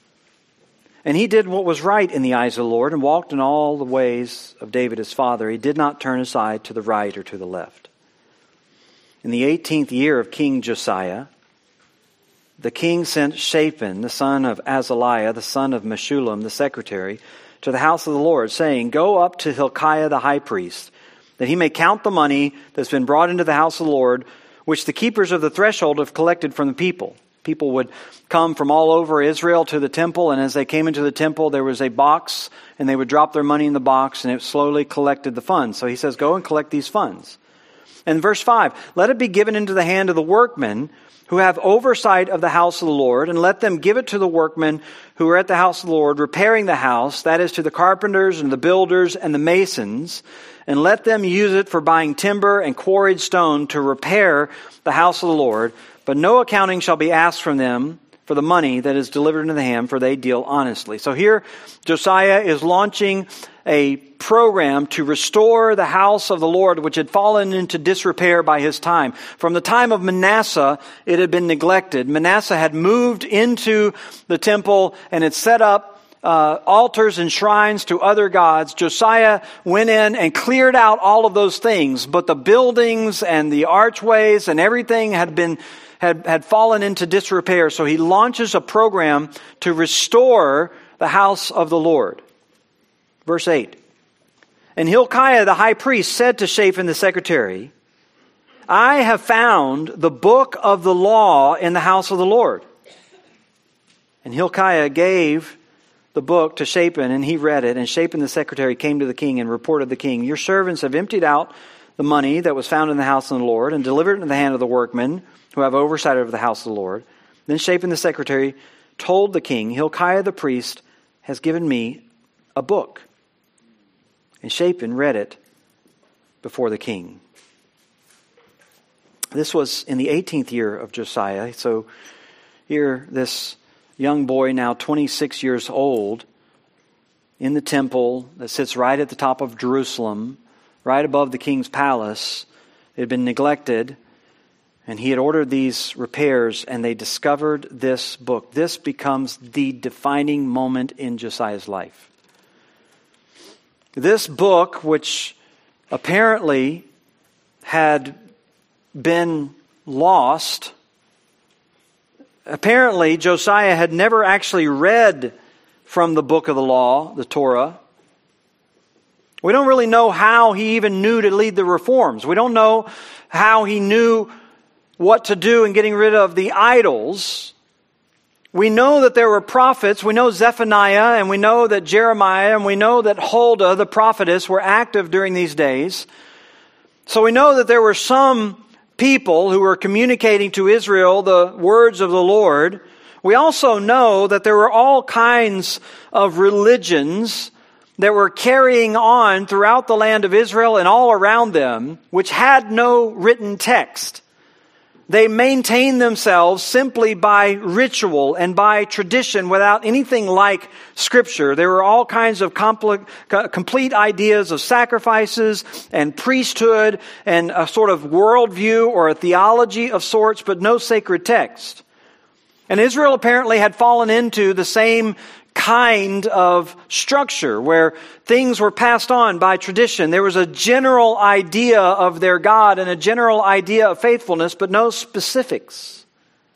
And he did what was right in the eyes of the Lord and walked in all the ways of David his father. He did not turn aside to the right or to the left. In the eighteenth year of King Josiah, the king sent Shaphan, the son of Azaliah, the son of Meshullam, the secretary, to the house of the Lord, saying, go up to Hilkiah the high priest, that he may count the money that's been brought into the house of the Lord, which the keepers of the threshold have collected from the people. People would come from all over Israel to the temple, and as they came into the temple, there was a box, and they would drop their money in the box, and it slowly collected the funds. So he says, go and collect these funds. And verse five, let it be given into the hand of the workmen who have oversight of the house of the Lord, and let them give it to the workmen who are at the house of the Lord, repairing the house, that is to the carpenters and the builders and the masons, and let them use it for buying timber and quarried stone to repair the house of the Lord. But no accounting shall be asked from them for the money that is delivered into the hand, for they deal honestly. So here, Josiah is launching a program to restore the house of the Lord, which had fallen into disrepair by his time. From the time of Manasseh, it had been neglected. Manasseh had moved into the temple and had set up uh, altars and shrines to other gods. Josiah went in and cleared out all of those things, but the buildings and the archways and everything had been had, had fallen into disrepair. So he launches a program to restore the house of the Lord. Verse eight. And Hilkiah the high priest said to Shaphan the secretary, I have found the book of the law in the house of the Lord. And Hilkiah gave the book to Shaphan, and he read it. And Shaphan the secretary came to the king and reported to the king, your servants have emptied out the money that was found in the house of the Lord and delivered it into the hand of the workmen who have oversight over the house of the Lord. Then Shaphan the secretary told the king, Hilkiah the priest has given me a book. And Shaphan read it before the king. This was in the eighteenth year of Josiah. So here this young boy, now twenty-six years old, in the temple that sits right at the top of Jerusalem, right above the king's palace. It had been neglected, and he had ordered these repairs, and they discovered this book. This becomes the defining moment in Josiah's life. This book, which apparently had been lost, apparently Josiah had never actually read from the book of the law, the Torah. We don't really know how he even knew to lead the reforms. We don't know how he knew what to do in getting rid of the idols. We know that there were prophets. We know Zephaniah, and we know that Jeremiah, and we know that Huldah, the prophetess, were active during these days. So we know that there were some people who were communicating to Israel the words of the Lord. We also know that there were all kinds of religions that were carrying on throughout the land of Israel and all around them, which had no written text. They maintained themselves simply by ritual and by tradition without anything like Scripture. There were all kinds of compl- complete ideas of sacrifices and priesthood and a sort of worldview or a theology of sorts, but no sacred text. And Israel apparently had fallen into the same kind of structure where things were passed on by tradition. There was a general idea of their God and a general idea of faithfulness, but no specifics.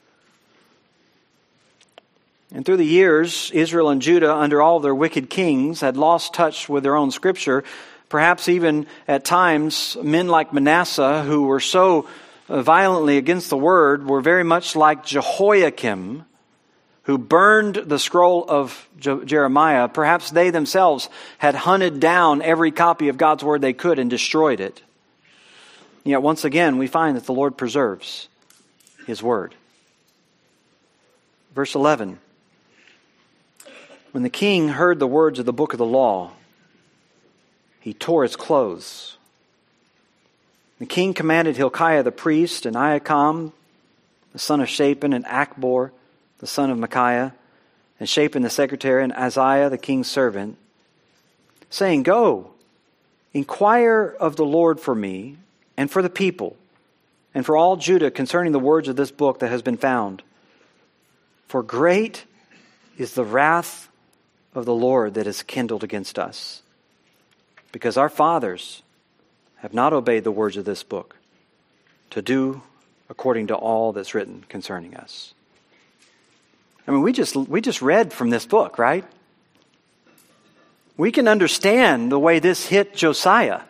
And through the years, Israel and Judah, under all of their wicked kings, had lost touch with their own Scripture. Perhaps even at times, men like Manasseh, who were so violently against the Word, were very much like Jehoiakim, who burned the scroll of Je- Jeremiah. Perhaps they themselves had hunted down every copy of God's Word they could and destroyed it. Yet once again, we find that the Lord preserves His Word. Verse eleven. When the king heard the words of the book of the law, he tore his clothes. The king commanded Hilkiah the priest and Ahikam, the son of Shaphan, and Achbor, the son of Micaiah, and Shaphan the secretary, and Isaiah the king's servant, saying, Go, inquire of the Lord for me, and for the people, and for all Judah concerning the words of this book that has been found. For great is the wrath of the Lord that is kindled against us, because our fathers have not obeyed the words of this book, to do according to all that's written concerning us. I mean, we just we just read from this book, right? We can understand the way this hit Josiah.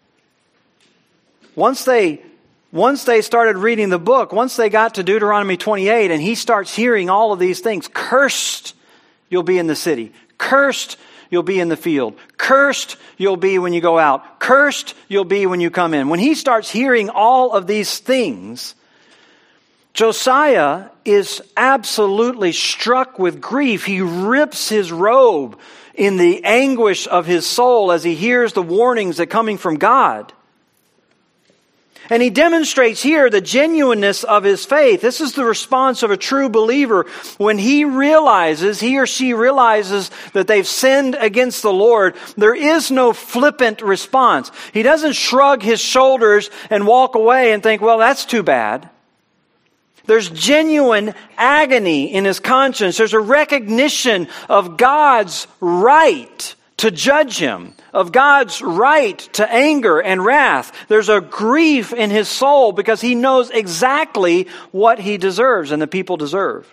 Once they once they started reading the book, once they got to Deuteronomy twenty-eight, and he starts hearing all of these things, cursed you'll be in the city, cursed you'll be in the field, cursed you'll be when you go out, cursed you'll be when you come in. When he starts hearing all of these things, Josiah is absolutely struck with grief. He rips his robe in the anguish of his soul as he hears the warnings that are coming from God. And he demonstrates here the genuineness of his faith. This is the response of a true believer when he realizes, he or she realizes that they've sinned against the Lord. There is no flippant response. He doesn't shrug his shoulders and walk away and think, well, that's too bad. There's genuine agony in his conscience. There's a recognition of God's right to judge him, of God's right to anger and wrath. There's a grief in his soul because he knows exactly what he deserves and the people deserve.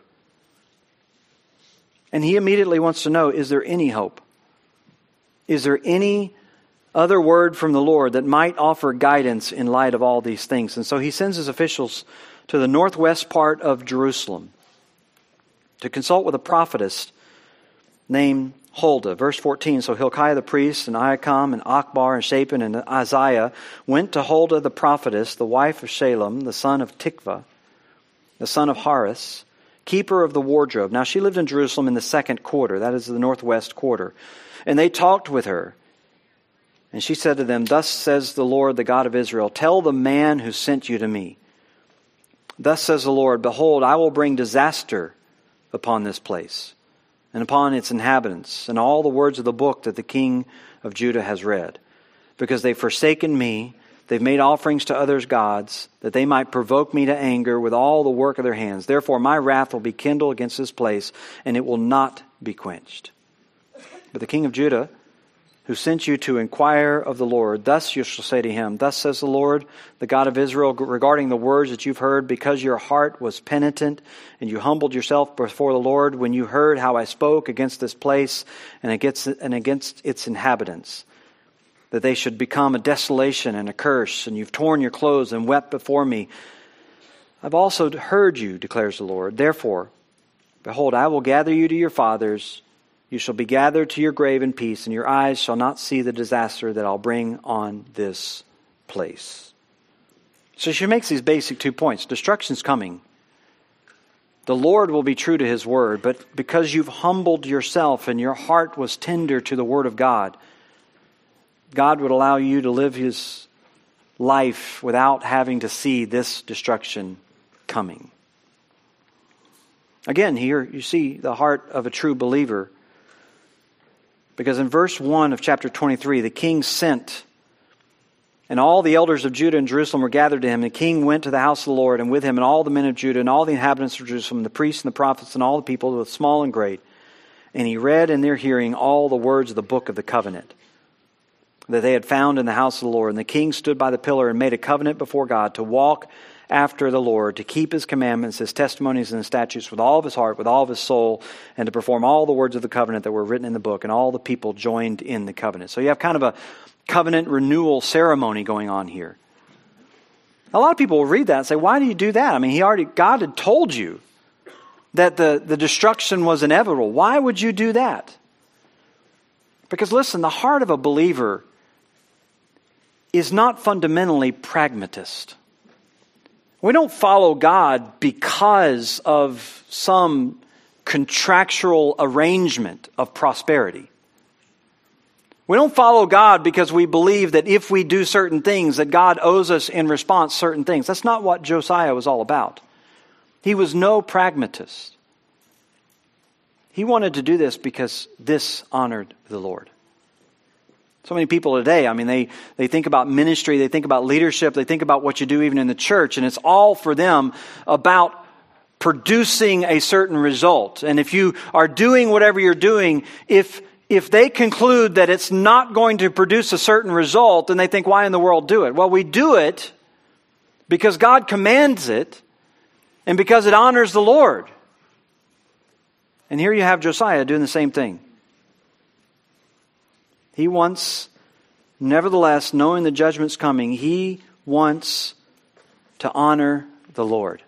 And he immediately wants to know, is there any hope? Is there any other word from the Lord that might offer guidance in light of all these things? And so he sends his officials to the northwest part of Jerusalem to consult with a prophetess named Huldah. Verse fourteen, so Hilkiah the priest and Ahikam and Achbor and Shaphan and Isaiah went to Huldah the prophetess, the wife of Shalem, the son of Tikvah, the son of Haris, keeper of the wardrobe. Now she lived in Jerusalem in the second quarter, that is the northwest quarter. And they talked with her. And she said to them, Thus says the Lord, the God of Israel, tell the man who sent you to me. Thus says the Lord, Behold, I will bring disaster upon this place and upon its inhabitants and all the words of the book that the king of Judah has read. Because they've forsaken me, they've made offerings to others' gods, that they might provoke me to anger with all the work of their hands. Therefore my wrath will be kindled against this place, and it will not be quenched. But the king of Judah, who sent you to inquire of the Lord, thus you shall say to him, Thus says the Lord, the God of Israel, regarding the words that you've heard, because your heart was penitent, and you humbled yourself before the Lord when you heard how I spoke against this place and against, and against its inhabitants, that they should become a desolation and a curse, and you've torn your clothes and wept before me. I've also heard you, declares the Lord. Therefore, Behold, I will gather you to your fathers. You shall be gathered to your grave in peace, and your eyes shall not see the disaster that I'll bring on this place. So she makes these basic two points. Destruction's coming. The Lord will be true to His word, but because you've humbled yourself and your heart was tender to the word of God, God would allow you to live His life without having to see this destruction coming. Again, here you see the heart of a true believer, because in verse one of chapter twenty-three, the king sent, and all the elders of Judah and Jerusalem were gathered to him. And the king went to the house of the Lord, and with him and all the men of Judah and all the inhabitants of Jerusalem, the priests and the prophets and all the people, both small and great. And he read in their hearing all the words of the book of the covenant that they had found in the house of the Lord. And the king stood by the pillar and made a covenant before God to walk after the Lord, to keep His commandments, His testimonies, and His statutes with all of his heart, with all of his soul, and to perform all the words of the covenant that were written in the book. And all the people joined in the covenant. So you have kind of a covenant renewal ceremony going on here. A lot of people will read that and say, why do you do that? I mean, he already, God had told you that the, the destruction was inevitable. Why would you do that? Because listen, the heart of a believer is not fundamentally pragmatist. We don't follow God because of some contractual arrangement of prosperity. We don't follow God because we believe that if we do certain things, that God owes us in response certain things. That's not what Josiah was all about. He was no pragmatist. He wanted to do this because this honored the Lord. So many people today, I mean, they, they think about ministry, they think about leadership, they think about what you do even in the church, and it's all for them about producing a certain result. And if you are doing whatever you're doing, if if they conclude that it's not going to produce a certain result, then they think, why in the world do it? Well, we do it because God commands it and because it honors the Lord. And here you have Josiah doing the same thing. He wants, nevertheless, knowing the judgment's coming, he wants to honor the Lord.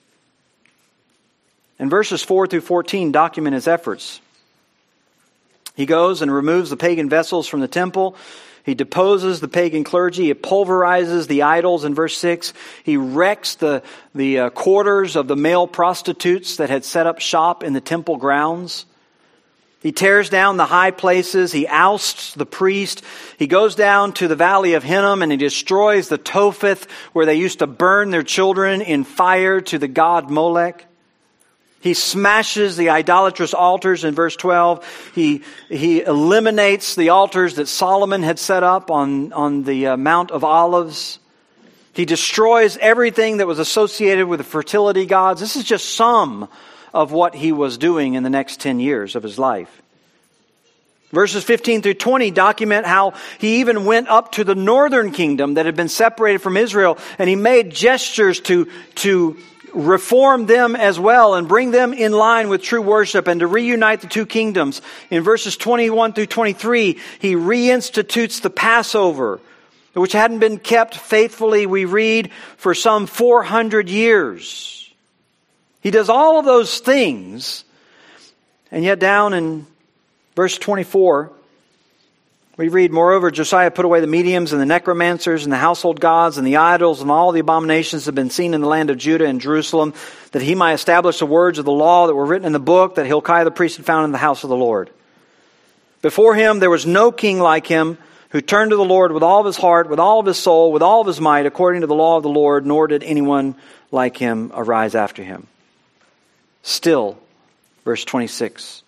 And verses four through fourteen document his efforts. He goes and removes the pagan vessels from the temple. He deposes the pagan clergy. He pulverizes the idols in verse six. He wrecks the, the uh, quarters of the male prostitutes that had set up shop in the temple grounds. He tears down the high places. He ousts the priest. He goes down to the valley of Hinnom and he destroys the Topheth where they used to burn their children in fire to the god Molech. He smashes the idolatrous altars in verse twelve. He, he eliminates the altars that Solomon had set up on, on the uh, Mount of Olives. He destroys everything that was associated with the fertility gods. This is just some of what he was doing in the next ten years of his life. Verses fifteen through twenty document how he even went up to the northern kingdom that had been separated from Israel, and he made gestures to, to reform them as well and bring them in line with true worship and to reunite the two kingdoms. In verses twenty-one through twenty-three, he reinstitutes the Passover, which hadn't been kept faithfully, we read, for some four hundred years. He does all of those things, and yet down in verse twenty-four, we read, moreover, Josiah put away the mediums and the necromancers and the household gods and the idols and all the abominations that have been seen in the land of Judah and Jerusalem, that he might establish the words of the law that were written in the book that Hilkiah the priest had found in the house of the Lord. Before him there was no king like him, who turned to the Lord with all of his heart, with all of his soul, with all of his might, according to the law of the Lord, nor did anyone like him arise after him. Still, verse twenty-six,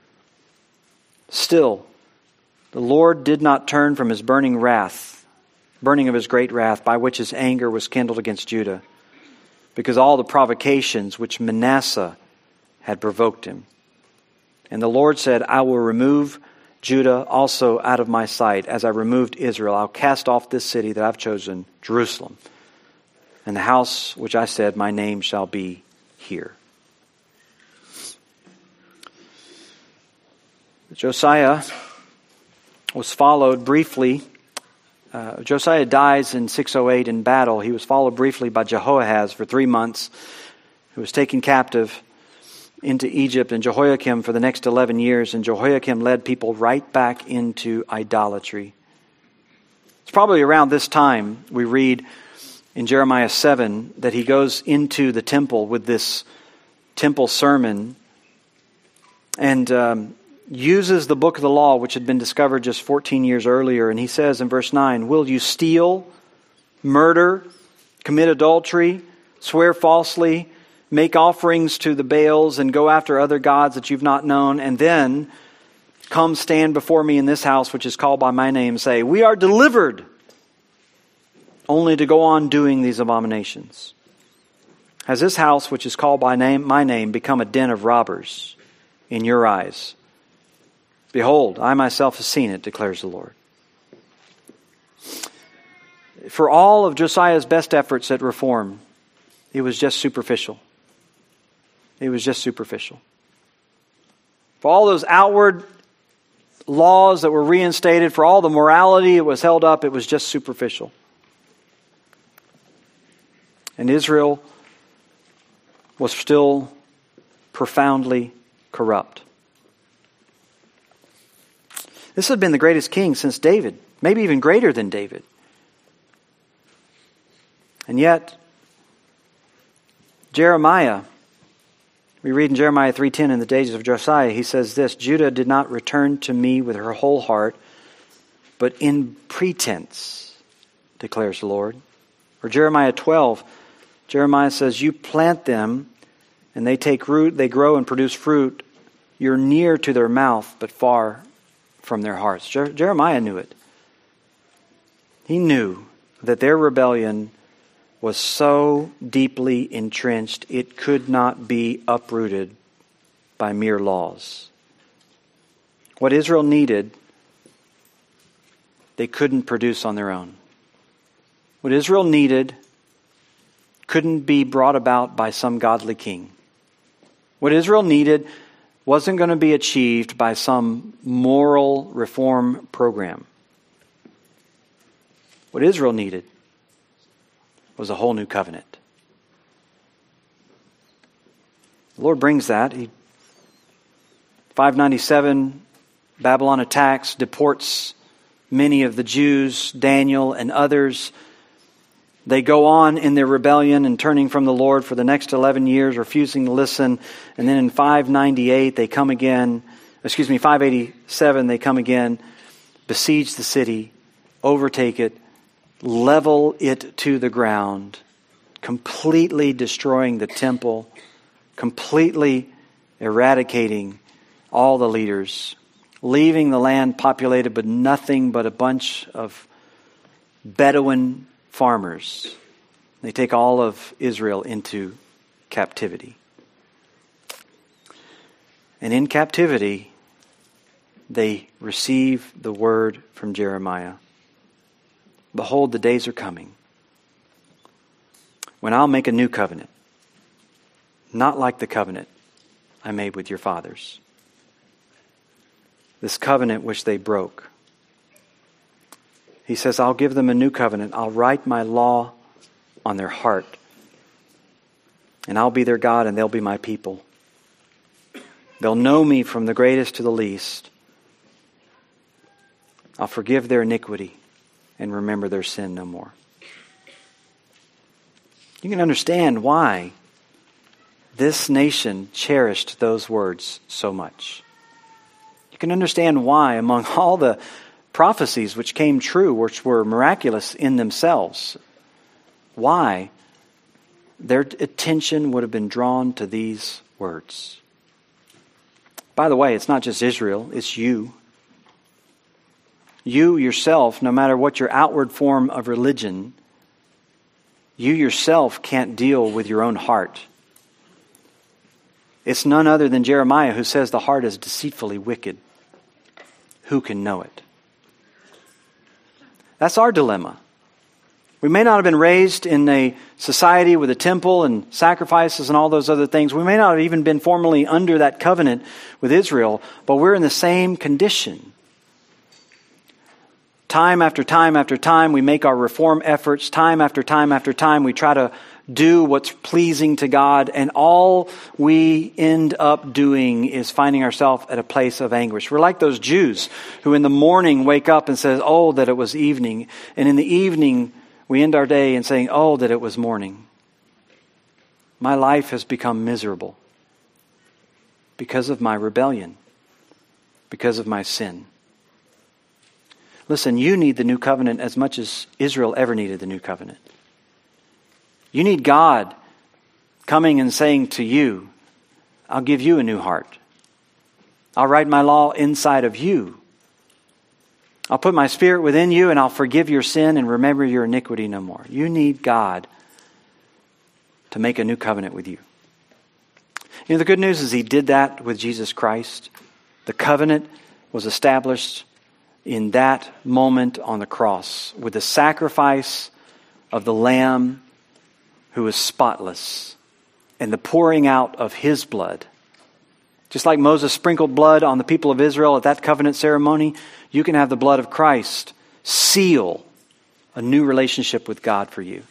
still, the Lord did not turn from his burning wrath, burning of his great wrath, by which his anger was kindled against Judah, because all the provocations which Manasseh had provoked him. And the Lord said, I will remove Judah also out of my sight, as I removed Israel. I'll cast off this city that I've chosen, Jerusalem, and the house which I said, my name shall be here. Josiah was followed briefly. Uh, Josiah dies in six oh eight in battle. He was followed briefly by Jehoahaz for three months, who was taken captive. into Egypt and Jehoiakim for the next eleven years, and Jehoiakim led people right back into idolatry. It's probably around this time we read in Jeremiah seven that he goes into the temple with this temple sermon and um, uses the book of the law, which had been discovered just fourteen years earlier. And he says in verse nine, will you steal, murder, commit adultery, swear falsely, make offerings to the Baals, and go after other gods that you've not known, and then come stand before me in this house which is called by my name, say, we are delivered, only to go on doing these abominations? Has this house which is called by name, my name become a den of robbers in your eyes? Behold, I myself have seen it, declares the Lord. For all of Josiah's best efforts at reform, it was just superficial. It was just superficial. For all those outward laws that were reinstated, for all the morality that was held up, it was just superficial. And Israel was still profoundly corrupt. This had been the greatest king since David, maybe even greater than David. And yet, Jeremiah, we read in Jeremiah three ten, in the days of Josiah, he says this, Judah did not return to me with her whole heart, but in pretense, declares the Lord. Or Jeremiah twelve, Jeremiah says, you plant them and they take root, they grow and produce fruit. You're near to their mouth, but far from their hearts. Jer- Jeremiah knew it. He knew that their rebellion was so deeply entrenched, it could not be uprooted by mere laws. What Israel needed, they couldn't produce on their own. What Israel needed couldn't be brought about by some godly king. What Israel needed wasn't going to be achieved by some moral reform program. What Israel needed was a whole new covenant. The Lord brings that. He, five ninety-seven, Babylon attacks, deports many of the Jews, Daniel and others. They go on in their rebellion and turning from the Lord for the next eleven years, refusing to listen. And then in five ninety-eight, they come again. Excuse me, five eighty-seven, they come again, besiege the city, overtake it, level it to the ground, completely destroying the temple, completely eradicating all the leaders, leaving the land populated with nothing but a bunch of Bedouin farmers. They take all of Israel into captivity. And in captivity, they receive the word from Jeremiah. Behold, the days are coming when I'll make a new covenant, not like the covenant I made with your fathers. This covenant which they broke. He says, I'll give them a new covenant. I'll write my law on their heart. And I'll be their God and they'll be my people. They'll know me from the greatest to the least. I'll forgive their iniquity and remember their sin no more. You can understand why this nation cherished those words so much. You can understand why, among all the prophecies which came true, which were miraculous in themselves, why their attention would have been drawn to these words. By the way, it's not just Israel, it's you. You yourself, no matter what your outward form of religion, you yourself can't deal with your own heart. It's none other than Jeremiah who says the heart is deceitfully wicked. Who can know it? That's our dilemma. We may not have been raised in a society with a temple and sacrifices and all those other things. We may not have even been formally under that covenant with Israel, but we're in the same condition. Time after time after time, we make our reform efforts. Time after time after time, we try to do what's pleasing to God. And all we end up doing is finding ourselves at a place of anguish. We're like those Jews who in the morning wake up and says, oh, that it was evening. And in the evening, we end our day in saying, oh, that it was morning. My life has become miserable because of my rebellion, because of my sin. Listen, you need the new covenant as much as Israel ever needed the new covenant. You need God coming and saying to you, I'll give you a new heart. I'll write my law inside of you. I'll put my spirit within you and I'll forgive your sin and remember your iniquity no more. You need God to make a new covenant with you. You know, the good news is He did that with Jesus Christ. The covenant was established in that moment on the cross with the sacrifice of the Lamb who is spotless and the pouring out of His blood. Just like Moses sprinkled blood on the people of Israel at that covenant ceremony, you can have the blood of Christ seal a new relationship with God for you.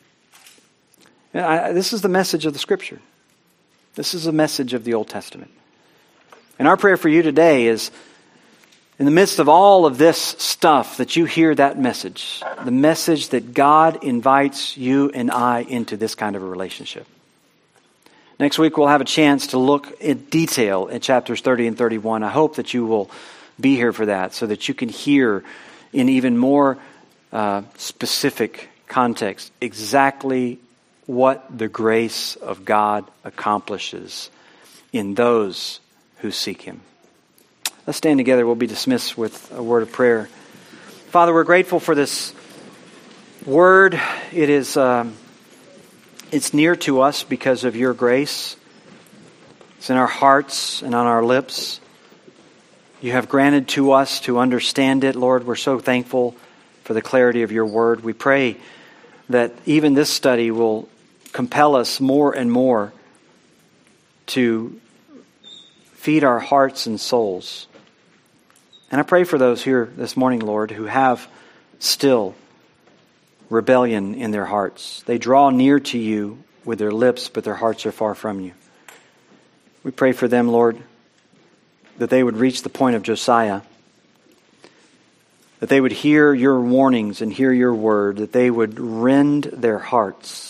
And I, this is the message of the Scripture. This is the message of the Old Testament. And our prayer for you today is, in the midst of all of this stuff, that you hear that message. The message that God invites you and I into this kind of a relationship. Next week we'll have a chance to look in detail at chapters thirty and thirty-one. I hope that you will be here for that so that you can hear in even more uh, specific context exactly what the grace of God accomplishes in those who seek Him. Let's stand together. We'll be dismissed with a word of prayer. Father, we're grateful for this word. It is um, it's near to us because of your grace. It's in our hearts and on our lips. You have granted to us to understand it. Lord, we're so thankful for the clarity of your word. We pray that even this study will compel us more and more to feed our hearts and souls. And I pray for those here this morning, Lord, who have still rebellion in their hearts. They draw near to you with their lips, but their hearts are far from you. We pray for them, Lord, that they would reach the point of Josiah, that they would hear your warnings and hear your word, that they would rend their hearts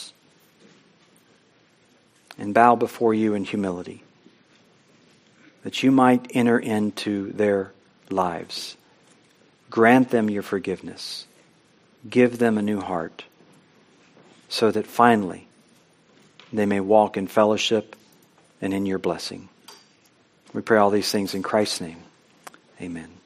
and bow before you in humility, that you might enter into their lives. Grant them your forgiveness. Give them a new heart, so that finally they may walk in fellowship and in your blessing. We pray all these things in Christ's name. Amen.